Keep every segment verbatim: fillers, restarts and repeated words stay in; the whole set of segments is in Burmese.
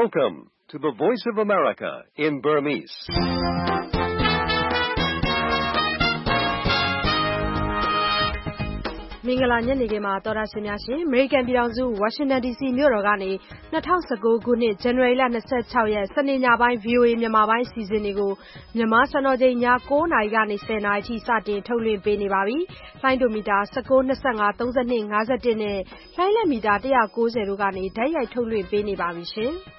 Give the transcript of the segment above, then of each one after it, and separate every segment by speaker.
Speaker 1: Welcome to the Voice of America in Burmese.
Speaker 2: ။မင်္ဂလာညနေခင်းပါသောတာရှင်များရှင်။ American ပြည်ထောင်စု Washington ဒီ စီ မြို့တော်ကနေ၂၀၁၉ခုနှစ် ဇန်နဝါရီလ၂၆ရက်စနေညပိုင်း ဗွီအိုအေမြန်မာပိုင်းအစီအစဉ်တွေကိုမြန်မာစံတော်ချိန်ည၉နာရီကနေ၁၀နာရီထိစတင်ထုတ်လွှင့်ပေးနေပါပြီ။လိုင်းဒိုမီတာ၁၉ ၂၅ ၃၂ ၅၁နဲ့လိုင်းလက်မီတာ၁၉၀တို့ကနေဓာတ်ရိုက်ထုတ်လွှင့်ပေးနေပါပြီရှင်။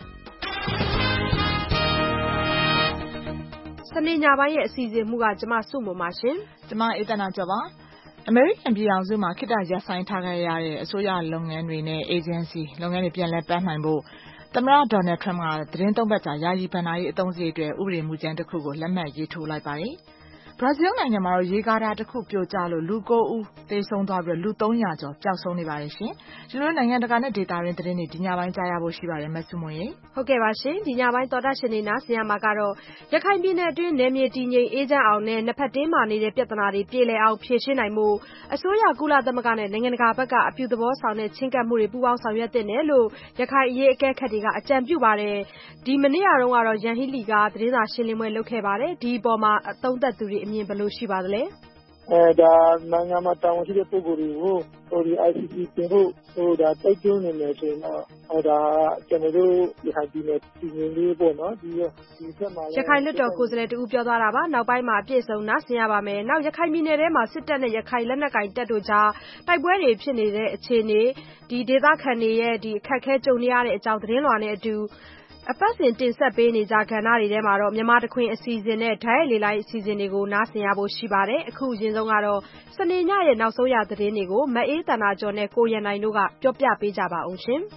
Speaker 2: စနေညပိုင်းရဲ့အစီအစဉ်မှုကကျမစုမုံပါရှင်
Speaker 3: ။ကျမအေးသနာကျော်ပါ။ အမေရိကန်ပြည်ထောင်စုမှာခေတ္တရပ်ဆိုင်းထားခဲ့ရတဲ့အစိုးရလုပ်ငန်းတွေနဲ့ agency လုပ်ငန်းတွေပြန်လည်ပတ်နိုင်ဖို့သမ္မတ Donald Trump ကသတင်းသုံးပတ်ကြာယာယီဘဏ္ဍာရေးအသုံးစရိတ်အတွက်ဥပဒေမူကြမ်းတစ်ခုကိုလက်မှတ်ရေးထိုးလိုက်ပါတယ်။ဘရာဇီးနိုင်ငံမှာတော့ရေကာတာတစ်ခုပြိုကျလို့လူ၉ဦးသေဆုံးသွားပြီးလူသုံးရာကျော်ပျောက်ဆုံးနေပါတယ်ရှင်။ဒီလိုနိုင်ငံတကာနဲ့ဒေတာရင်းသတင်းတွေဒီညပိုင်းကြားရဖို့ရှိပါတယ်မဆုမွန်ရေ
Speaker 2: ။ဟုတ်ကဲ့ပါရှင်။ဒီညပိုင်းတော်တာရှင်နေနားဆင်ရမှာကတော့ရခိုင်ပြည်နယ်အတွင်းနယ်မြေတည်ငြိမ်အေးချမ်းအောင်နဲ့နှစ်ဖက်တင်းမာနေတဲ့ပြဿနာတွေပြေလည်အောင်ဖြေရှင်းနိုင်မှုအစိုးရကုလသမဂ္ဂနဲ့နိုင်ငံတကာဘက်ကအပြုသဘောဆောင်တဲ့ချင်းကပ်မှုတွေပူးပေါင်းဆောင်ရွက်တဲ့နယ်လို့ရခိုင်အရေးအကဲခတ်တွေကအကြံပြုပါတယ်။ဒီမနေ့ကတော့ကတော့ရန်ဟီလီကသတင်းစာရှင်းလင်းပွဲလုပ်ခဲ့ပါတယ်။ဒီအပေါ်မှာအသုံးသက်သူတွေအမြင်ဘယ်လိုရှိပါသလဲ
Speaker 4: ။အဲဒါနိုင်ငံမှာတာဝန်ရှိတဲ့ပုဂ္ဂိုလ်တွေကိုဟိုဒီ I C C တင်ဖို့ဟိုဒါတိုက်တွန်းနေတယ်ဆိုရင်တော့ဟိုဒါကျွန်တော်တို့ရခိုင်ပြည်နယ်ပြည်နယ်လေးပေါ့နော်ဒီဒီဘက်မှာ
Speaker 2: ရခိုင်လွတ်တော်ကိုယ်စားလှယ်တူပြောသွားတာပါနောက်ပိုင်းမှာအပြည့်စုံနားဆင်ရပါမယ်နောက်ရခိုင်ပြည်နယ်ထဲမှာစစ်တပ်နဲ့ရခိုင်လက်နက်ကိုင်တပ်တို့ကြားတိုက်ပွဲတွေဖြစ်နေတဲ့အခြေအနေဒီဒေသခံတွေရဲ့ဒီအခက်အခဲကြုံနေရတဲ့အကြောင်းသတင်းလွှာနဲ့အတူအပတ်စဉ်တင်ဆက်ပေးနေကြကဏ္ဍတွေထဲမှာတော့မြန်မာတခွင်အစီအစဉ်နဲ့ဓာတ်ရိုက်လေလိုင်းအစီအစဉ်တွေကိုနားဆင်ရဖို့ရှိပါတယ်အခုအရင်ဆုံးကတော့စနေညရဲ့နောက်ဆုံးရသတင်းတွေကိုမအေးတနာကျော်နဲ့ကိုရန်နိုင်တို့ကပြောပြပေးကြပါအောင်ရှင်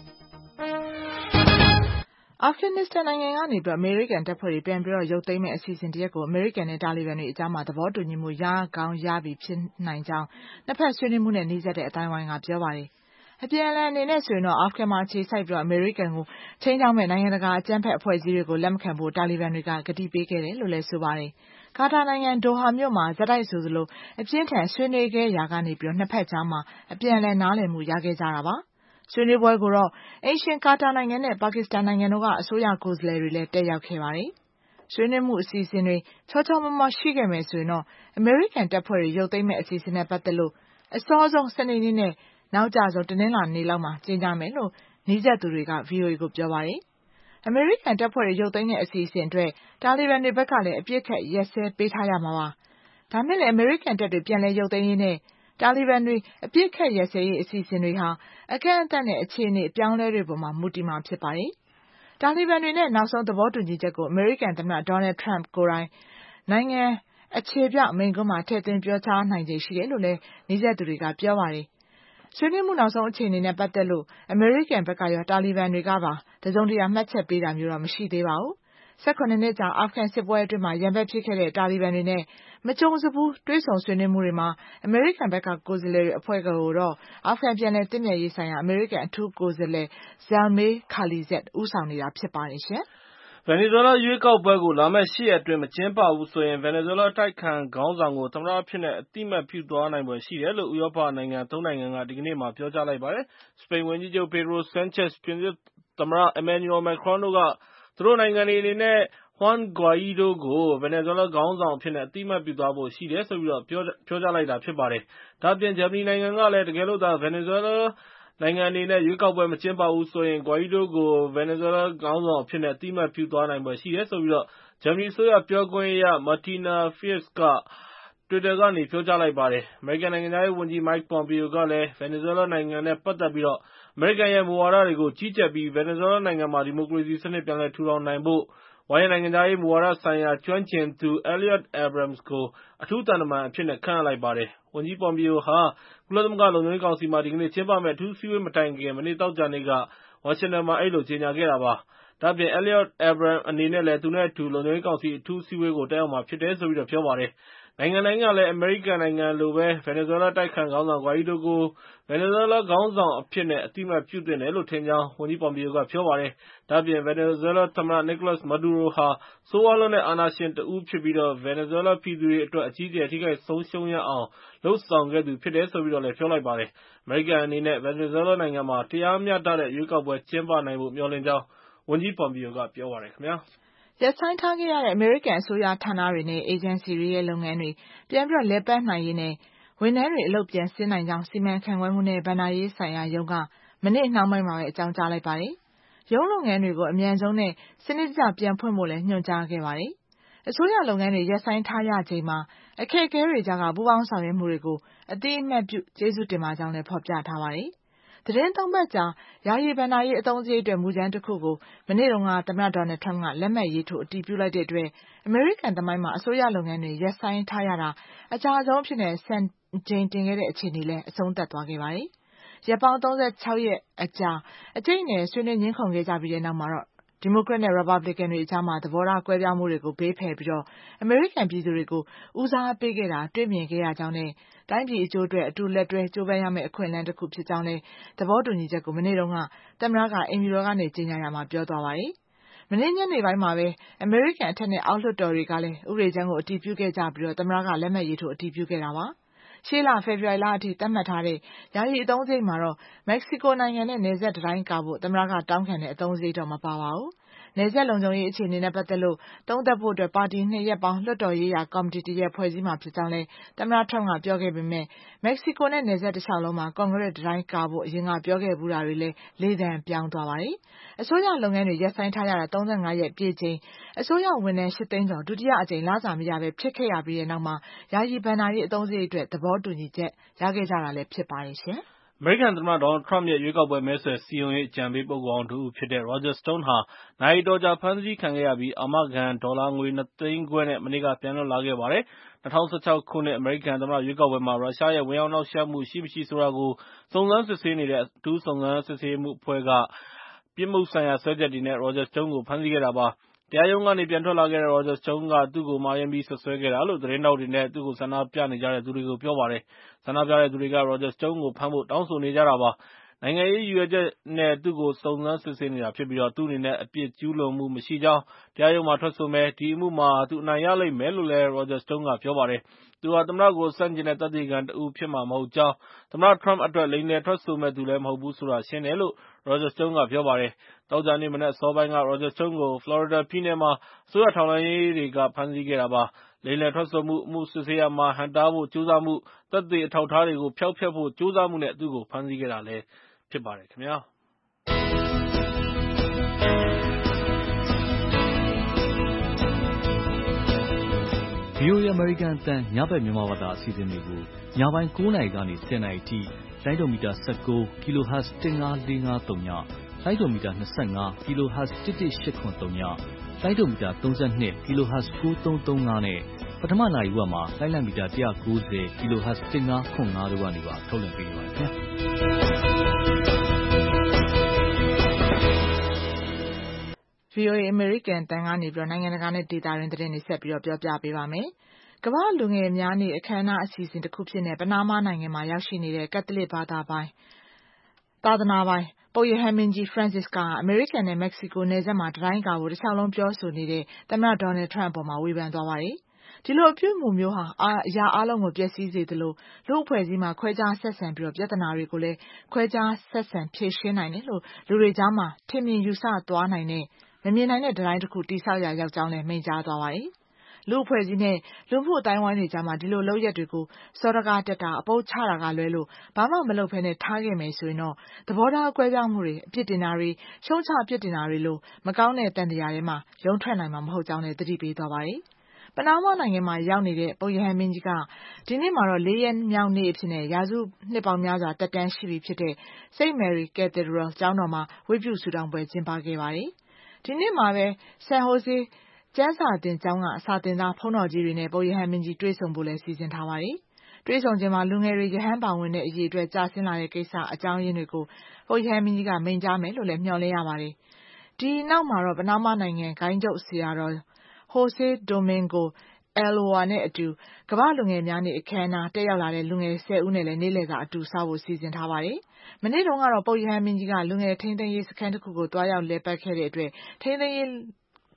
Speaker 3: အာဖဂန်နစ္စတန်နိုင်ငံကနေပြီးအမေရိကန်တပ်ဖွဲ့တွေပြန်ပြီးတော့ရုပ်သိမ်းမဲ့အစီအစဉ်တရက်ကိုအမေရိကန်နဲ့တာလီဘန်တွေအကြားမှာသဘောတူညီမှုရကောင်းရပြီဖြစ်နိုင်ကြောင်းနှစ်ဖက်ဆွေးနွေးမှုနဲ့နှိစက်တဲ့အတိုင်းဝိုင်းကပြောပါတယ်အပြန်အလှန်အနေနဲ့ဆိုရင်တော့အာဖဂန်မှာခြေစိုက်ပြီးတော့အမေရိကန်ကိုချိန်ချောင်းမဲ့နိုင်ငံတကာအကြမ်းဖက်အဖွဲ့အစည်းတွေကိုလက်မခံဖို့တာလီဘန်တွေကကတိပေးခဲ့တယ်လို့လည်းဆိုပါတယ်။ကာတာနိုင်ငံဒိုဟာမြို့မှာဇက်တိုက်ဆိုသလိုအပြင်းထန်ဆွေးနွေးခဲ့ရာကနေပြီးတော့နှစ်ဖက်ကြားမှာအပြန်အလှန်နားလည်မှုရခဲ့ကြတာပါ။ဆွေးနွေးပွဲကိုတော့အိမ်ရှင်ကာတာနိုင်ငံနဲ့ပါကစ္စတန်နိုင်ငံတို့ကအစိုးရကိုယ်စားလှယ်တွေလည်းတက်ရောက်ခဲ့ပါတယ်။ဆွေးနွေးမှုအစီအစဉ်တွေချောချောမမရှိခဲ့မယ်ဆိုရင်တော့အမေရိကန်တပ်ဖွဲ့တွေရုပ်သိမ်းမဲ့အစီအစဉ်နဲ့ပတ်သက်လို့အစောဆုံးစနေနေ့နဲ့နောက်ကြဆုံးတနင်္လာနေ့လောက်မှာကျင်းပမယ်လို့နှီးစက်သူတွေက ဗွီအိုအေ ကိုပြောပါတယ်။အမေရိကန်တပ်ဖွဲ့တွေရုပ်သိမ်းတဲ့အစီအစဉ်အတွက်တာလီဘန်တွေဘက်ကလည်းအပြစ်ခတ်ရက်စဲပေးထားရမှာပါ။ဒါမဲ့လည်းအမေရိကန်တပ်တွေပြန်လဲရုပ်သိမ်းရေးနဲ့တာလီဘန်တွေအပြစ်ခတ်ရက်စဲရေးအစီအစဉ်တွေဟာအကန့်အသတ်နဲ့အခြေအနေအပြောင်းလဲတွေပေါ်မှာမူတည်မှာဖြစ်ပါတယ်။တာလီဘန်တွေနဲ့နောက်ဆုံးသဘောတူညီချက်ကိုအမေရိကန်သမ္မတဒေါ်နယ်ထရန့်ကိုယ်တိုင်နိုင်ငံအခြေပြမိန့်ခွန်းမှာထည့်သွင်းပြောကြားနိုင်ခြေရှိတယ်လို့လည်းနှီးစက်သူတွေကပြောပါတယ်။ဆွေးနွေးမှုနောက်ဆုံးအခြေအနေနဲ့ပတ်သက်လို့အမေရိကန်ဘက်ကရောတာလီဘန်တွေကပါတစုံတရာမှတ်ချက်ပေးတာမျိုးတော့မရှိသေးပါဘူး။၁၈နှစ်ကြာအာဖဂန်စစ်ပွဲအတွင်းမှာရန်ဘက်ဖြစ်ခဲ့တဲ့တာလီဘန်တွေနဲ့မကြုံစဘူးတွေးဆုံဆွေးနွေးမှုတွေမှာအမေရိကန်ဘက်ကကိုယ်စားလှယ်တွေအဖွဲ့ကိုတော့အာဖဂန်ပြည်နယ်တည်မြဲရေးဆိုင်ရာအမေရိကန်အထူးကိုယ်စားလှယ် Zalmay Khalilzad ဦးဆောင်နေတာဖြစ်ပါတယ်ရှင်။
Speaker 5: ဗင်နီဇွဲလားရွေးကောက်ပွဲကိုလာမယ့်၈ရက်အတွင်းမကျင်းပဘူးဆိုရင်ဗင်နီဇွဲလားအတိုက်အခံခေါင်းဆောင်ကိုသမ္မတအဖြစ်နဲ့အသိအမှတ်ပြုသွားနိုင်ဖွယ်ရှိတယ်လို့ဥရောပနိုင်ငံသုံးနိုင်ငံကဒီကနေ့မှာပြောကြားလိုက်ပါတယ်။စပိန်ဝန်ကြီးချုပ် Pedro Sanchez ပြင်သစ်သမ္မတ Emmanuel Macron တို့ကသူတို့နိုင်ငံတွေအနေနဲ့ Juan Guaido ကိုဗင်နီဇွဲလားခေါင်းဆောင်အဖြစ်နဲ့အသိအမှတ်ပြုသွားဖို့ရှိတယ်ဆိုပြီးတော့ပြောပြောကြားလိုက်တာဖြစ်ပါတယ်။ဒါ့အပြင်ဂျာမနီနိုင်ငံကလည်းတကယ်လို့သာဗင်နီဇွဲလားနိုင်ငံအနေနဲ့ရွေးကောက်ပွဲမကျင်းပဘူးဆိုရင် Guaido ကိုဗင်နီဇွဲလားခေါင်းဆောင်အဖြစ်နဲ့အသိအမှတ်ပြုသွားနိုင်ဖွယ်ရှိတယ်ဆိုပြီးတော့ဂျာမနီအစိုးရပြောခွင့်ရ Martina Fierz က Twitter ကနေပြောကြားလိုက်ပါတယ်။အမေရိကန်နိုင်ငံသားရေးဝန်ကြီး Mike Pompeo ကလည်းဗင်နီဇွဲလားနိုင်ငံနဲ့ပတ်သက်ပြီးတော့အမေရိကန်ရဲ့မူဝါဒတွေကိုကြီးကြပ်ပြီးဗင်နီဇွဲလားနိုင်ငံမှာဒီမိုကရေစီစနစ်ပြန်လည်ထူထောင်နိုင်ဖို့ဝါရင့်နိုင်ငံသားရေးမူဝါဒဆိုင်ရာကျွမ်းကျင်သူ Elliot Abrams ကိုအထူးသံတမန်အဖြစ်နဲ့ခန့်အပ်လိုက်ပါတယ်။ဝန်ကြီး Pompeo ဟာကုလသမဂ္ဂလုံခြုံရေးကောင်စီမှာဒီကနေ့ကျင်းပမယ့်အထူးစည်းဝေးမတိုင်ခင်မနေ့သောကြာနေ့ကဝါရှင်တန်မှာအဲ့လိုကြေညာခဲ့တာပါ။ဒါ့အပြင် Elliot Abrams အနေနဲ့လည်းသူနဲ့အတူလုံခြုံရေးကောင်စီအထူးစည်းဝေးကိုတက်ရောက်မှာဖြစ်တယ်ဆိုပြီးတော့ပြောပါတယ်။နိုင်ငံတိုင်းကလည်းအမေရိကန်နိုင်ငံလိုပဲဗင်နီဇွဲလားတိုက်ခိုက်ခေါင်းဆောင် Guaido ကိုဗင်နီဇွဲလားခေါင်းဆောင်အဖြစ်နဲ့အသိအမှတ်ပြုသင့်တယ်လို့ထင်ကြောင်းဝန်ကြီး Pompeo ကပြောပါတယ်။ဒါ့အပြင်ဗင်နီဇွဲလားသမ္မတ Nicolas Maduro ဟာဆိုးဝါးလွန်းတဲ့အာဏာရှင်တဦးဖြစ်ပြီးတော့ဗင်နီဇွဲလားပြည်သူတွေအတွက်အကြီးအကျယ်ထိခိုက်ဆုံးရှုံးရအောင်လုပ်ဆောင်ခဲ့သူဖြစ်တယ်ဆိုပြီးတော့လည်းပြောလိုက်ပါတယ်။ အမေရိကန်အနေနဲ့ဗင်နီဇွဲလားနိုင်ငံမှာတရားမျှတတဲ့ရွေးကောက်ပွဲကျင်းပနိုင်ဖို့မျှော်လင့်ကြောင်းဝဝန်ကြီးပွန်ပီယိုကပြောပါတယ်ခင်ဗျာ
Speaker 3: ။ရပ်ဆိုင်းထားခဲ့ရတဲ့အမေရိကန်အစိုးရဌာနတွေနဲ့အေဂျင်စီတွေရဲ့လုပ်ငန်းတွေပြန်ပြီးလည်ပတ်နိုင်ရေးနဲ့ဝန်ထမ်းတွေအလုပ်ပြန်ဆင်းနိုင်ကြောင်းစီမံခန့်ခွဲမှုနဲ့ဘဏ္ဍာရေးဆိုင်ရာရုံးကမနေ့နှောင်းပိုင်းမှာပဲအကြောင်းကြားလိုက်ပါတယ်။ရုံးလုပ်ငန်းတွေကိုအမြန်ဆုံးနဲ့စနစ်တကျပြန်ဖွင့်ဖို့လည်းညွှန်ကြားခဲ့ပါတယ်။အစိုးရလုပ်ငန်းတွေရပ်ဆိုင်းထားရချိန်မှာအခက်အခဲတွေကြားကပူးပေါင်းဆောင်ရွက်မှုတွေကိုအသိအမှတ်ပြုကျေးဇူးတင်ပါကြောင်းလည်းဖော်ပြထားပါတယ်။သတင်းသုံးပတ်ကြာယာယီဘဏ္ဍာရေးအသုံးစရိတ်အတွက်မူကြမ်းတစ်ခုကိုမနေ့တုန်းကသမ္မတဒေါ်နယ်ထရမ့်ကလက်မှတ်ရေးထိုးအတည်ပြုလိုက်တဲ့အတွက်အမေရိကန်သမိုင်းမှာအစိုးရလုပ်ငန်းတွေရပ်ဆိုင်းထားရတာအကြာဆုံးဖြစ်တဲ့စံချိန်တင်ခဲ့တဲ့အခြေအနေလည်းအဆုံးသတ်သွားခဲ့ပါတယ်။ရက်ပေါင်းသုံးဆယ့်ခြောက်ရက်အကြာအကျိတ်နဲ့ဆွေးနွေးငင်းခုန်ခဲ့ကြပြီးတဲ့နောက်မှာတော့ဒီမိုကရက်နဲ့ရီပတ်ဘလစ်ကန်တွေအကြားမှာသဘောထားကွဲပြားမှုတွေကိုဘေးဖယ်ပြီးတော့အမေရိကန်ပြည်သူတွေကိုဦးစားပေးခဲ့တာတွေ့မြင်ခဲ့ရကြောင်းနဲ့တိုင်းပြည်အကျိုးအတွက်အတူလက်တွဲကြိုးပမ်းရမယ့်အခွင့်အလမ်းတစ်ခုဖြစ်ကြောင်းလည်းသဘောတူညီချက်ကိုမနေ့တုန်းကသမ္မတကအိမ်ဖြူတော်ကနေကြေညာရမှာပြောသွားပါတယ်။မနေ့ညနေပိုင်းမှာပဲအမေရိကန်အထက်နဲ့အောက်လွှတ်တော်တွေကလည်းဥပဒေကြမ်းကိုအတည်ပြုခဲ့ကြပြီးတော့သမ္မတကလက်မှတ်ရေးထိုးအတည်ပြုခဲ့တာပါ။ရှေ့လဖေဖော်ဝါရီလအထိသတ်မှတ်ထားတဲ့ယာယီအသုံးစရိတ်မှာတော့မက္ကဆီကိုနိုင်ငံနဲ့နယ်စပ်တံတိုင်းကာဖို့သမ္မတကတောင်းခံတဲ့အသုံးစရိတ်တော့မပါပါဘူး။နယ်စပ်လုံခြုံရေးအခြေအနေနဲ့ပတ်သက်လို့သုံးသပ်ဖို့အတွက်ပါတီနှစ်ရပ်ပေါင်းလွှတ်တော်ရေးရာကော်မတီတစ်ရပ်ဖွဲ့စည်းမှာဖြစ်ကြောင်းလည်းသမ္မတထရမ့်ကပြောခဲ့ပေမဲ့မက္ကဆီကိုနဲ့နယ်စပ်တစ်လျှောက်လုံးမှာကွန်ကရစ်တံတိုင်းကာဖို့အရင်ကပြောခဲ့ဘူးတာတွေလည်းလေးသံပြောင်းသွားပါတယ်။အစိုးရလုပ်ငန်းတွေရပ်ဆိုင်းထားရတာသုံးဆယ့်ငါးရက်ပြည့်ချိန်အစိုးရဝန်ထမ်းရှစ်သိန်းကျော်ဒုတိယအကြိမ်လစာမရပဲဖြစ်ခဲ့ရပြီးတဲ့နောက်မှာယာယီဘဏ္ဍာရေးအသုံးစရိတ်အတွက်သဘောတူညီချက်ရခဲ့ကြတာလည်းဖြစ်ပါတယ်ရှင်။
Speaker 5: အမေရိကန်သမ္မတဒေါ်နယ်ထရမ့်ရဲ့ရွေးကောက်ပွဲမဲဆွယ်စည်းရုံးရေးအကြံပေးပုဂ္ဂိုလ်ဟောင်းတစ်ဦးဖြစ်တဲ့ Roger Stone ဟာနာရီအတော်ကြာဖမ်းဆီးခံခဲ့ရပြီးအာမခံဒေါ်လာငွေနှစ်သိန်းခွဲနဲ့မနေ့ကပြန်လွတ်လာခဲ့ပါတယ်။၂၀၁၆ ခုနှစ်အမေရိကန်သမ္မတရွေးကောက်ပွဲမှာရုရှားရဲ့ဝင်ရောက်နှောက်ယှက်မှုရှိမရှိဆိုတာကိုစုံစမ်းစစ်ဆေးနေတဲ့အထူးစုံစမ်းစစ်ဆေးရေးအဖွဲ့ကပြစ်မှုဆိုင်ရာစွဲချက်တွေနဲ့ Roger Stone ကိုဖမ်းဆီးခဲ့တာပါ။တရားရုံးကနေပြန်ထွက်လာခဲ့တဲ့ Roger Stone ကသူ့ကိုမှားယွင်းပြီးစွပ်စွဲခဲ့တာလို့သတင်းထောက်တွေနဲ့သူ့ကိုဆန္ဒပြနေကြတဲ့သူတွေကိုပြောပါတယ်။ဆန္ဒပြတဲ့သူတွေက Roger Stone ကိုဖမ်းဖို့တောင်းဆိုနေကြတာပါ။နိုင်ငံရေးရည်ရွယ်ချက်နဲ့သူ့ကိုစုံစမ်းစစ်ဆေးနေတာဖြစ်ပြီး သူ့အနေနဲ့အပြစ်ကျူးလွန်မှုမရှိကြောင်းတရားရုံးမှာထွက်ဆိုမယ်။ဒီအမှုမှာသူအနိုင်ရလိမ့်မယ်လို့လည်း Roger Stone ကပြောပါတယ်။သူဟာသမ္မတကိုဆန့်ကျင်တဲ့သက်သေခံတစ်ဦးဖြစ်မှာမဟုတ်ကြောင်းသမ္မတထရမ့်အတွက်လိမ်လည်ထွက်ဆိုမယ့်သူလည်းမဟုတ်ဘူးဆိုတာရှင်းတယ်လို့ Roger Stone ကပြောပါတယ်။သောကြာနေ့မနက်အစောပိုင်းက Roger Stone ကိုဖလော်ရီဒါပြည်နယ်မှာအစိုးရထောက်လှမ်းရေးတွေကဖမ်းဆီးခဲ့တာပါ။လိမ်လည်ထွက်ဆိုမှု၊အမှုစစ်ဆေးရာမှာဟန့်တားဖို့ကြိုးစားမှု၊သက်သေအထောက်အထားတွေကိုဖျောက်ဖျက်ဖို့ကြိုးစားမှုနဲ့သူ့ကိုဖမ်းဆီးခဲ့တာလည်းဖြစ်ပါတယ်ခင်ဗျာ။
Speaker 6: ဗွီအိုအေ အမေရိကန်အသံညဘက်မြန်မာဘာသာအစီအစဉ်တွေကိုညပိုင်းကိုးနာရီကနေဆယ်နာရီအထိလိုင်းဒိုမီတာ၁၉ kHz ၁၅၄၅၃ညလိုင်းဒိုမီတာ၂၅ kHz ၁၁၈၇၃ညလိုင်းဒိုမီတာ၃၂ kHz ၉၃၃၅နဲ့ပထမနာရီဝက်မှာလိုင်းလံမီတာ၁၉၀ kHz ၁၅ခွန်၅တို့ကနေပါထုတ်လွှင့်ပေးနေပါတယ်ခင်ဗျာ။
Speaker 3: ဗွီအိုအေ အမေရိကန်အသံကနေပြီးတော့နိုင်ငံတကာနဲ့ဒေသတွင်းသတင်းတွေဆက်ပြီးတော့ပြောပြပေးပါမယ်။ကမ္ဘာလူငယ်များနေ့အခမ်းအနားအစီအစဉ်တစ်ခုဖြစ်နေပနားမားနိုင်ငံမှာရောက်ရှိနေတဲ့ကက်သလစ်ဘာသာပိုင်သာသနာပိုင်ပုပ်ရဟန်းမင်းကြီး Francis ကအမေရိကန်နဲ့မက္ကဆီကိုနယ်စပ်မှာတံတိုင်းကာဖို့တစ်လျှောက်လုံးပြောဆိုနေတဲ့သမ္မတဒေါ်နယ်ထရမ့်အပေါ်မှာဝေဖန်သွားပါတယ်။ဒီလိုအပြုအမူမျိုးဟာအရာအလုံးကိုပျက်စီးစေသလိုလူ့အဖွဲ့အစည်းမှာခွဲခြားဆက်ဆံပြီးတော့ပြဿနာတွေကိုလည်းခွဲခြားဆက်ဆံဖြေရှင်းနိုင်တယ်လို့လူတွေကြားမှာထင်မြင်ယူဆသွားနိုင်တဲ့မမြင်နိုင်တဲ့တံတိုင်းတစ်ခုတိဆောက်ရရောက်ကြောင်းလည်းမိန့်ကြားသွားပါတယ်။လူ့အဖွဲ့အစည်းနဲ့လူမှုအတိုင်းဝိုင်းတွေကြားမှာဒီလိုလုပ်ရက်တွေကိုစောဒကားတက်တာအပုပ်ချတာကလွဲလို့ဘာမှမလုပ်ဘဲနဲ့ထားခဲ့မယ်ဆိုရင်တော့သဘောထားကွဲပြားမှုတွေအပြစ်တင်တာတွေရှုံချပြစ်တင်တာတွေလို့မကောင်းတဲ့တန်တရားထဲမှာရုံထွက်နိုင်မှာမဟုတ်ကြောင်းလည်းသတိပေးသွားပါတယ်။ပနားမားနိုင်ငံမှာရောက်နေတဲ့ပုပ်ရဟန်းမင်းကြီးကဒီနေ့မှာတော့လေးရက်မြောက်နေ့အဖြစ်နဲ့ရာစုနှစ်ပေါင်းများစွာတက်တန်းရှိပြီဖြစ်တဲ့ Saint Mary Cathedral ကျောင်းတော်မှာဝတ်ပြုဆုတောင်းပွဲကျင်းပခဲ့ပါတယ်။ဒီနေ့မှာပဲ San Jose ကျမ်းစာသင်ကျောင်းကစာသင်သားဘုန်းတော်ကြီးတွေနဲ့ပုပ်ရဟန်းမင်းကြီးတွေ့ဆုံဖို့လည်းစီစဉ်ထားပါတယ်။တွေ့ဆုံခြင်းမှာလူငယ်တွေရဟန်းဘောင်ဝင်တဲ့အရေးအတွက်ကြာဆင်းလာတဲ့ကိစ္စအကြောင်းရင်းတွေကိုပုပ်ရဟန်းမင်းကြီးကမိန့်ကြားမယ်လို့လည်းမျှော်လင့်ရပါတယ်။ဒီနောက်မှာတော့ပနားမားနိုင်ငံဂိုင်းချုပ်ဆရာတော် Jose Domingo Ulloa နဲ့အတူကမ္ဘာလူငယ်များနေ့အခမ်းအနားတက်ရောက်လာတဲ့လူငယ်ဆယ်ဦးနဲ့လည်းနေ့လည်စာအတူစားဖို့စီစဉ်ထားပါတယ်။မနေ့တုန်းကတော့ပုပ်ရဟန်းမင်းကြီးကလူငယ်ထိန်းသိမ်းရေးစခန်းတစ်ခုကိုတွားရောက်လည်ပတ်ခဲ့တဲ့အတွက်ထိန်းသိမ်းရေး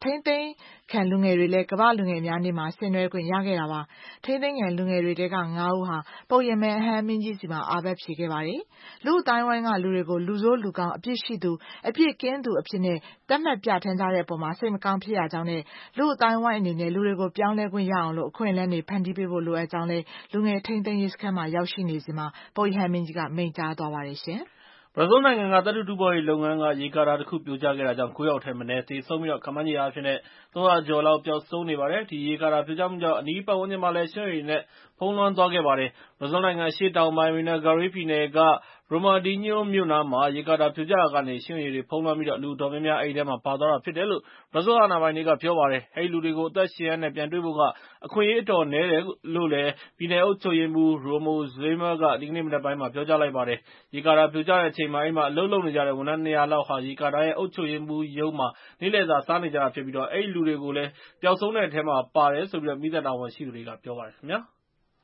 Speaker 3: ထိန်းသိမ်းခံလူငယ်တွေလည်းကမ္ဘာ့လူငယ်များနေ့မှာဆင်နွှဲခွင့်ရခဲ့တာပါ။ထိန်းသိမ်းခံလူငယ်တွေထဲကငါးဦးဟာပုပ်ရဟန်းမင်းကြီးဆီမှာအာပတ်ဖြေခဲ့ပါတယ်။လူ့အသိုင်းအဝိုင်းကလူတွေကိုလူဆိုးလူကောင်းအပြစ်ရှိသူအပြစ်ကင်းသူအဖြစ်နဲ့သတ်မှတ်ပြဋ္ဌာန်းကြတဲ့အပေါ်မှာစိတ်မကောင်းဖြစ်ရကြောင်းနဲ့လူ့အသိုင်းအဝိုင်းအနေနဲ့လူတွေကိုပြောင်းလဲခွင့်ရအောင်လို့အခွင့်အလမ်းတွေဖန်တီးပေးဖို့လိုအပ်ကြောင်းလည်းလူငယ်ထိန်းသိမ်းရေးစခန်းမှာရောက်ရှိနေစဉ်မှာပုပ်ရဟန်းမင်းကြီးကမိန့်ကြားသွားပါတယ်ရှင်။
Speaker 5: ဘရာဇီးနိုင်ငံကသတ္တုတူးဖော်ရေးလုပ်ငန်းကရေကာတာတစ်ခုပြိုကျခဲ့တာကြောင့်ကိုးယောက်ထက်မနည်းသေဆုံးပြီးခန့်မှန်းခြေအားဖြင့်သုံးရာကျော်လောက်ပျောက်ဆုံးနေပါတယ်။ဒီရေကာတာပြိုကျမှုကြောင့်အနီးပတ်ဝန်းကျင်မှာလည်းရွှံ့ရေနဲ့ဖုံးလွှမ်းသွားခဲ့ပါတယ်။ဘရာဇီးနိုင်ငံအရှေ့တောင်ပိုင်း Minas Gerais ပြည်နယ်က Brumadinho မြို့နားမှာရေကာတာပြိုကျရာကနေရွှံ့ရေတွေဖုံးလွှမ်းပြီးလူအတော်များများအဲဒီထဲမှာပါသွားတာဖြစ်တယ်လို့ဘရာဇီးအာဏာပိုင်တွေကပြောပါတယ်။အဲဒီလူတွေကိုအသက်ရှင်ရက်နဲ့ပြန်တွေ့ဖို့ကအခွင့်အရေးအတော်နည်းတယ်လို့လည်းပြည်နယ်အုပ်ချုပ်ရေးမှူး Romeu Zema ကဒီကနေ့မနက်ပိုင်းမှာပြောကြားလိုက်ပါတယ်။ရေကာတာပြိုကျတဲ့အချိန်မှာအဲဒီမှာအလုပ်လုပ်နေကြတဲ့ဝန်ထမ်းနှစ်ရာလောက်ဟာရေကာတာရဲ့အုပ်ချုပ်ရေးမှူးရုံးမှာနေ့လယ်စာစားနေကြတာဖြစ်ပြီးအဲဒီလူတွေကိုလည်းပျောက်ဆုံးတဲ့အထဲမှာပါတယ်လို့မီးသတ်တာဝန်ရှိသူတွေကပြောပါတယ်ခင်ဗျာ။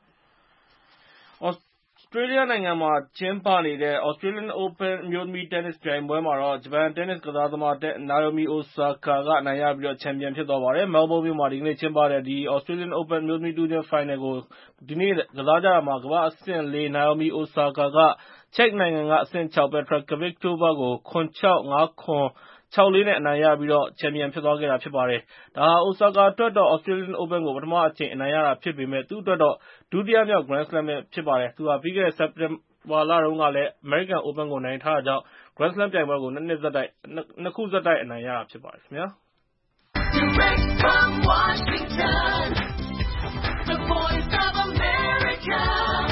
Speaker 5: သြစတြေးလျနိုင်ငံမှာကျင်းပနေတဲ့ Australian Open အမျိုးသမီးတင်းနစ်ပြိုင်ပွဲမှာတော့ဂျပန်တင်းနစ်ကစားသမား Naomi Osaka ကအနိုင်ရပြီးချန်ပီယံဖြစ်သွားပါတယ်။ မဲလ်ဘုန်းမြို့မှာဒီကနေ့ကျင်းပတဲ့ Australian Open အမျိုးသမီးတဦးချင်းဖိုင်နယ်ကိုဒီနေ့ကစားကြတာမှာကမ္ဘာ့အဆင့်လေး Naomi Osaka ကချက်နိုင်ငံကအဆင့်ခြောက် Petra Kvitova ကို ၇-၆၊ ၅-၇၊ ၆-၄ နဲ့အနိုင်ရပြီးချန်ပီယံဖြစ်သွားခဲ့တာဖြစ်ပါတယ်။ ဒါဟာ Osaka အတွက်တော့ Australian Open ကိုပထမအကြိမ်အနိုင်ရတာဖြစ်ပေမဲ့သူ့အတွက်တော့ဒုတိယမြောက် Grand Slam ဖြစ်ပါတယ်။ သူဟာပြီးခဲ့တဲ့စက်တင်ဘာလတုန်းကလည်း American Open ကိုနိုင်ထားတာကြောင့် Grand Slam ပြိုင်ပွဲကိုနှစ်ခုဆက်တိုက်အနိုင်ရတာဖြစ်ပါတယ်ခင်ဗျာ။
Speaker 2: Direct from Washington, the voice of America,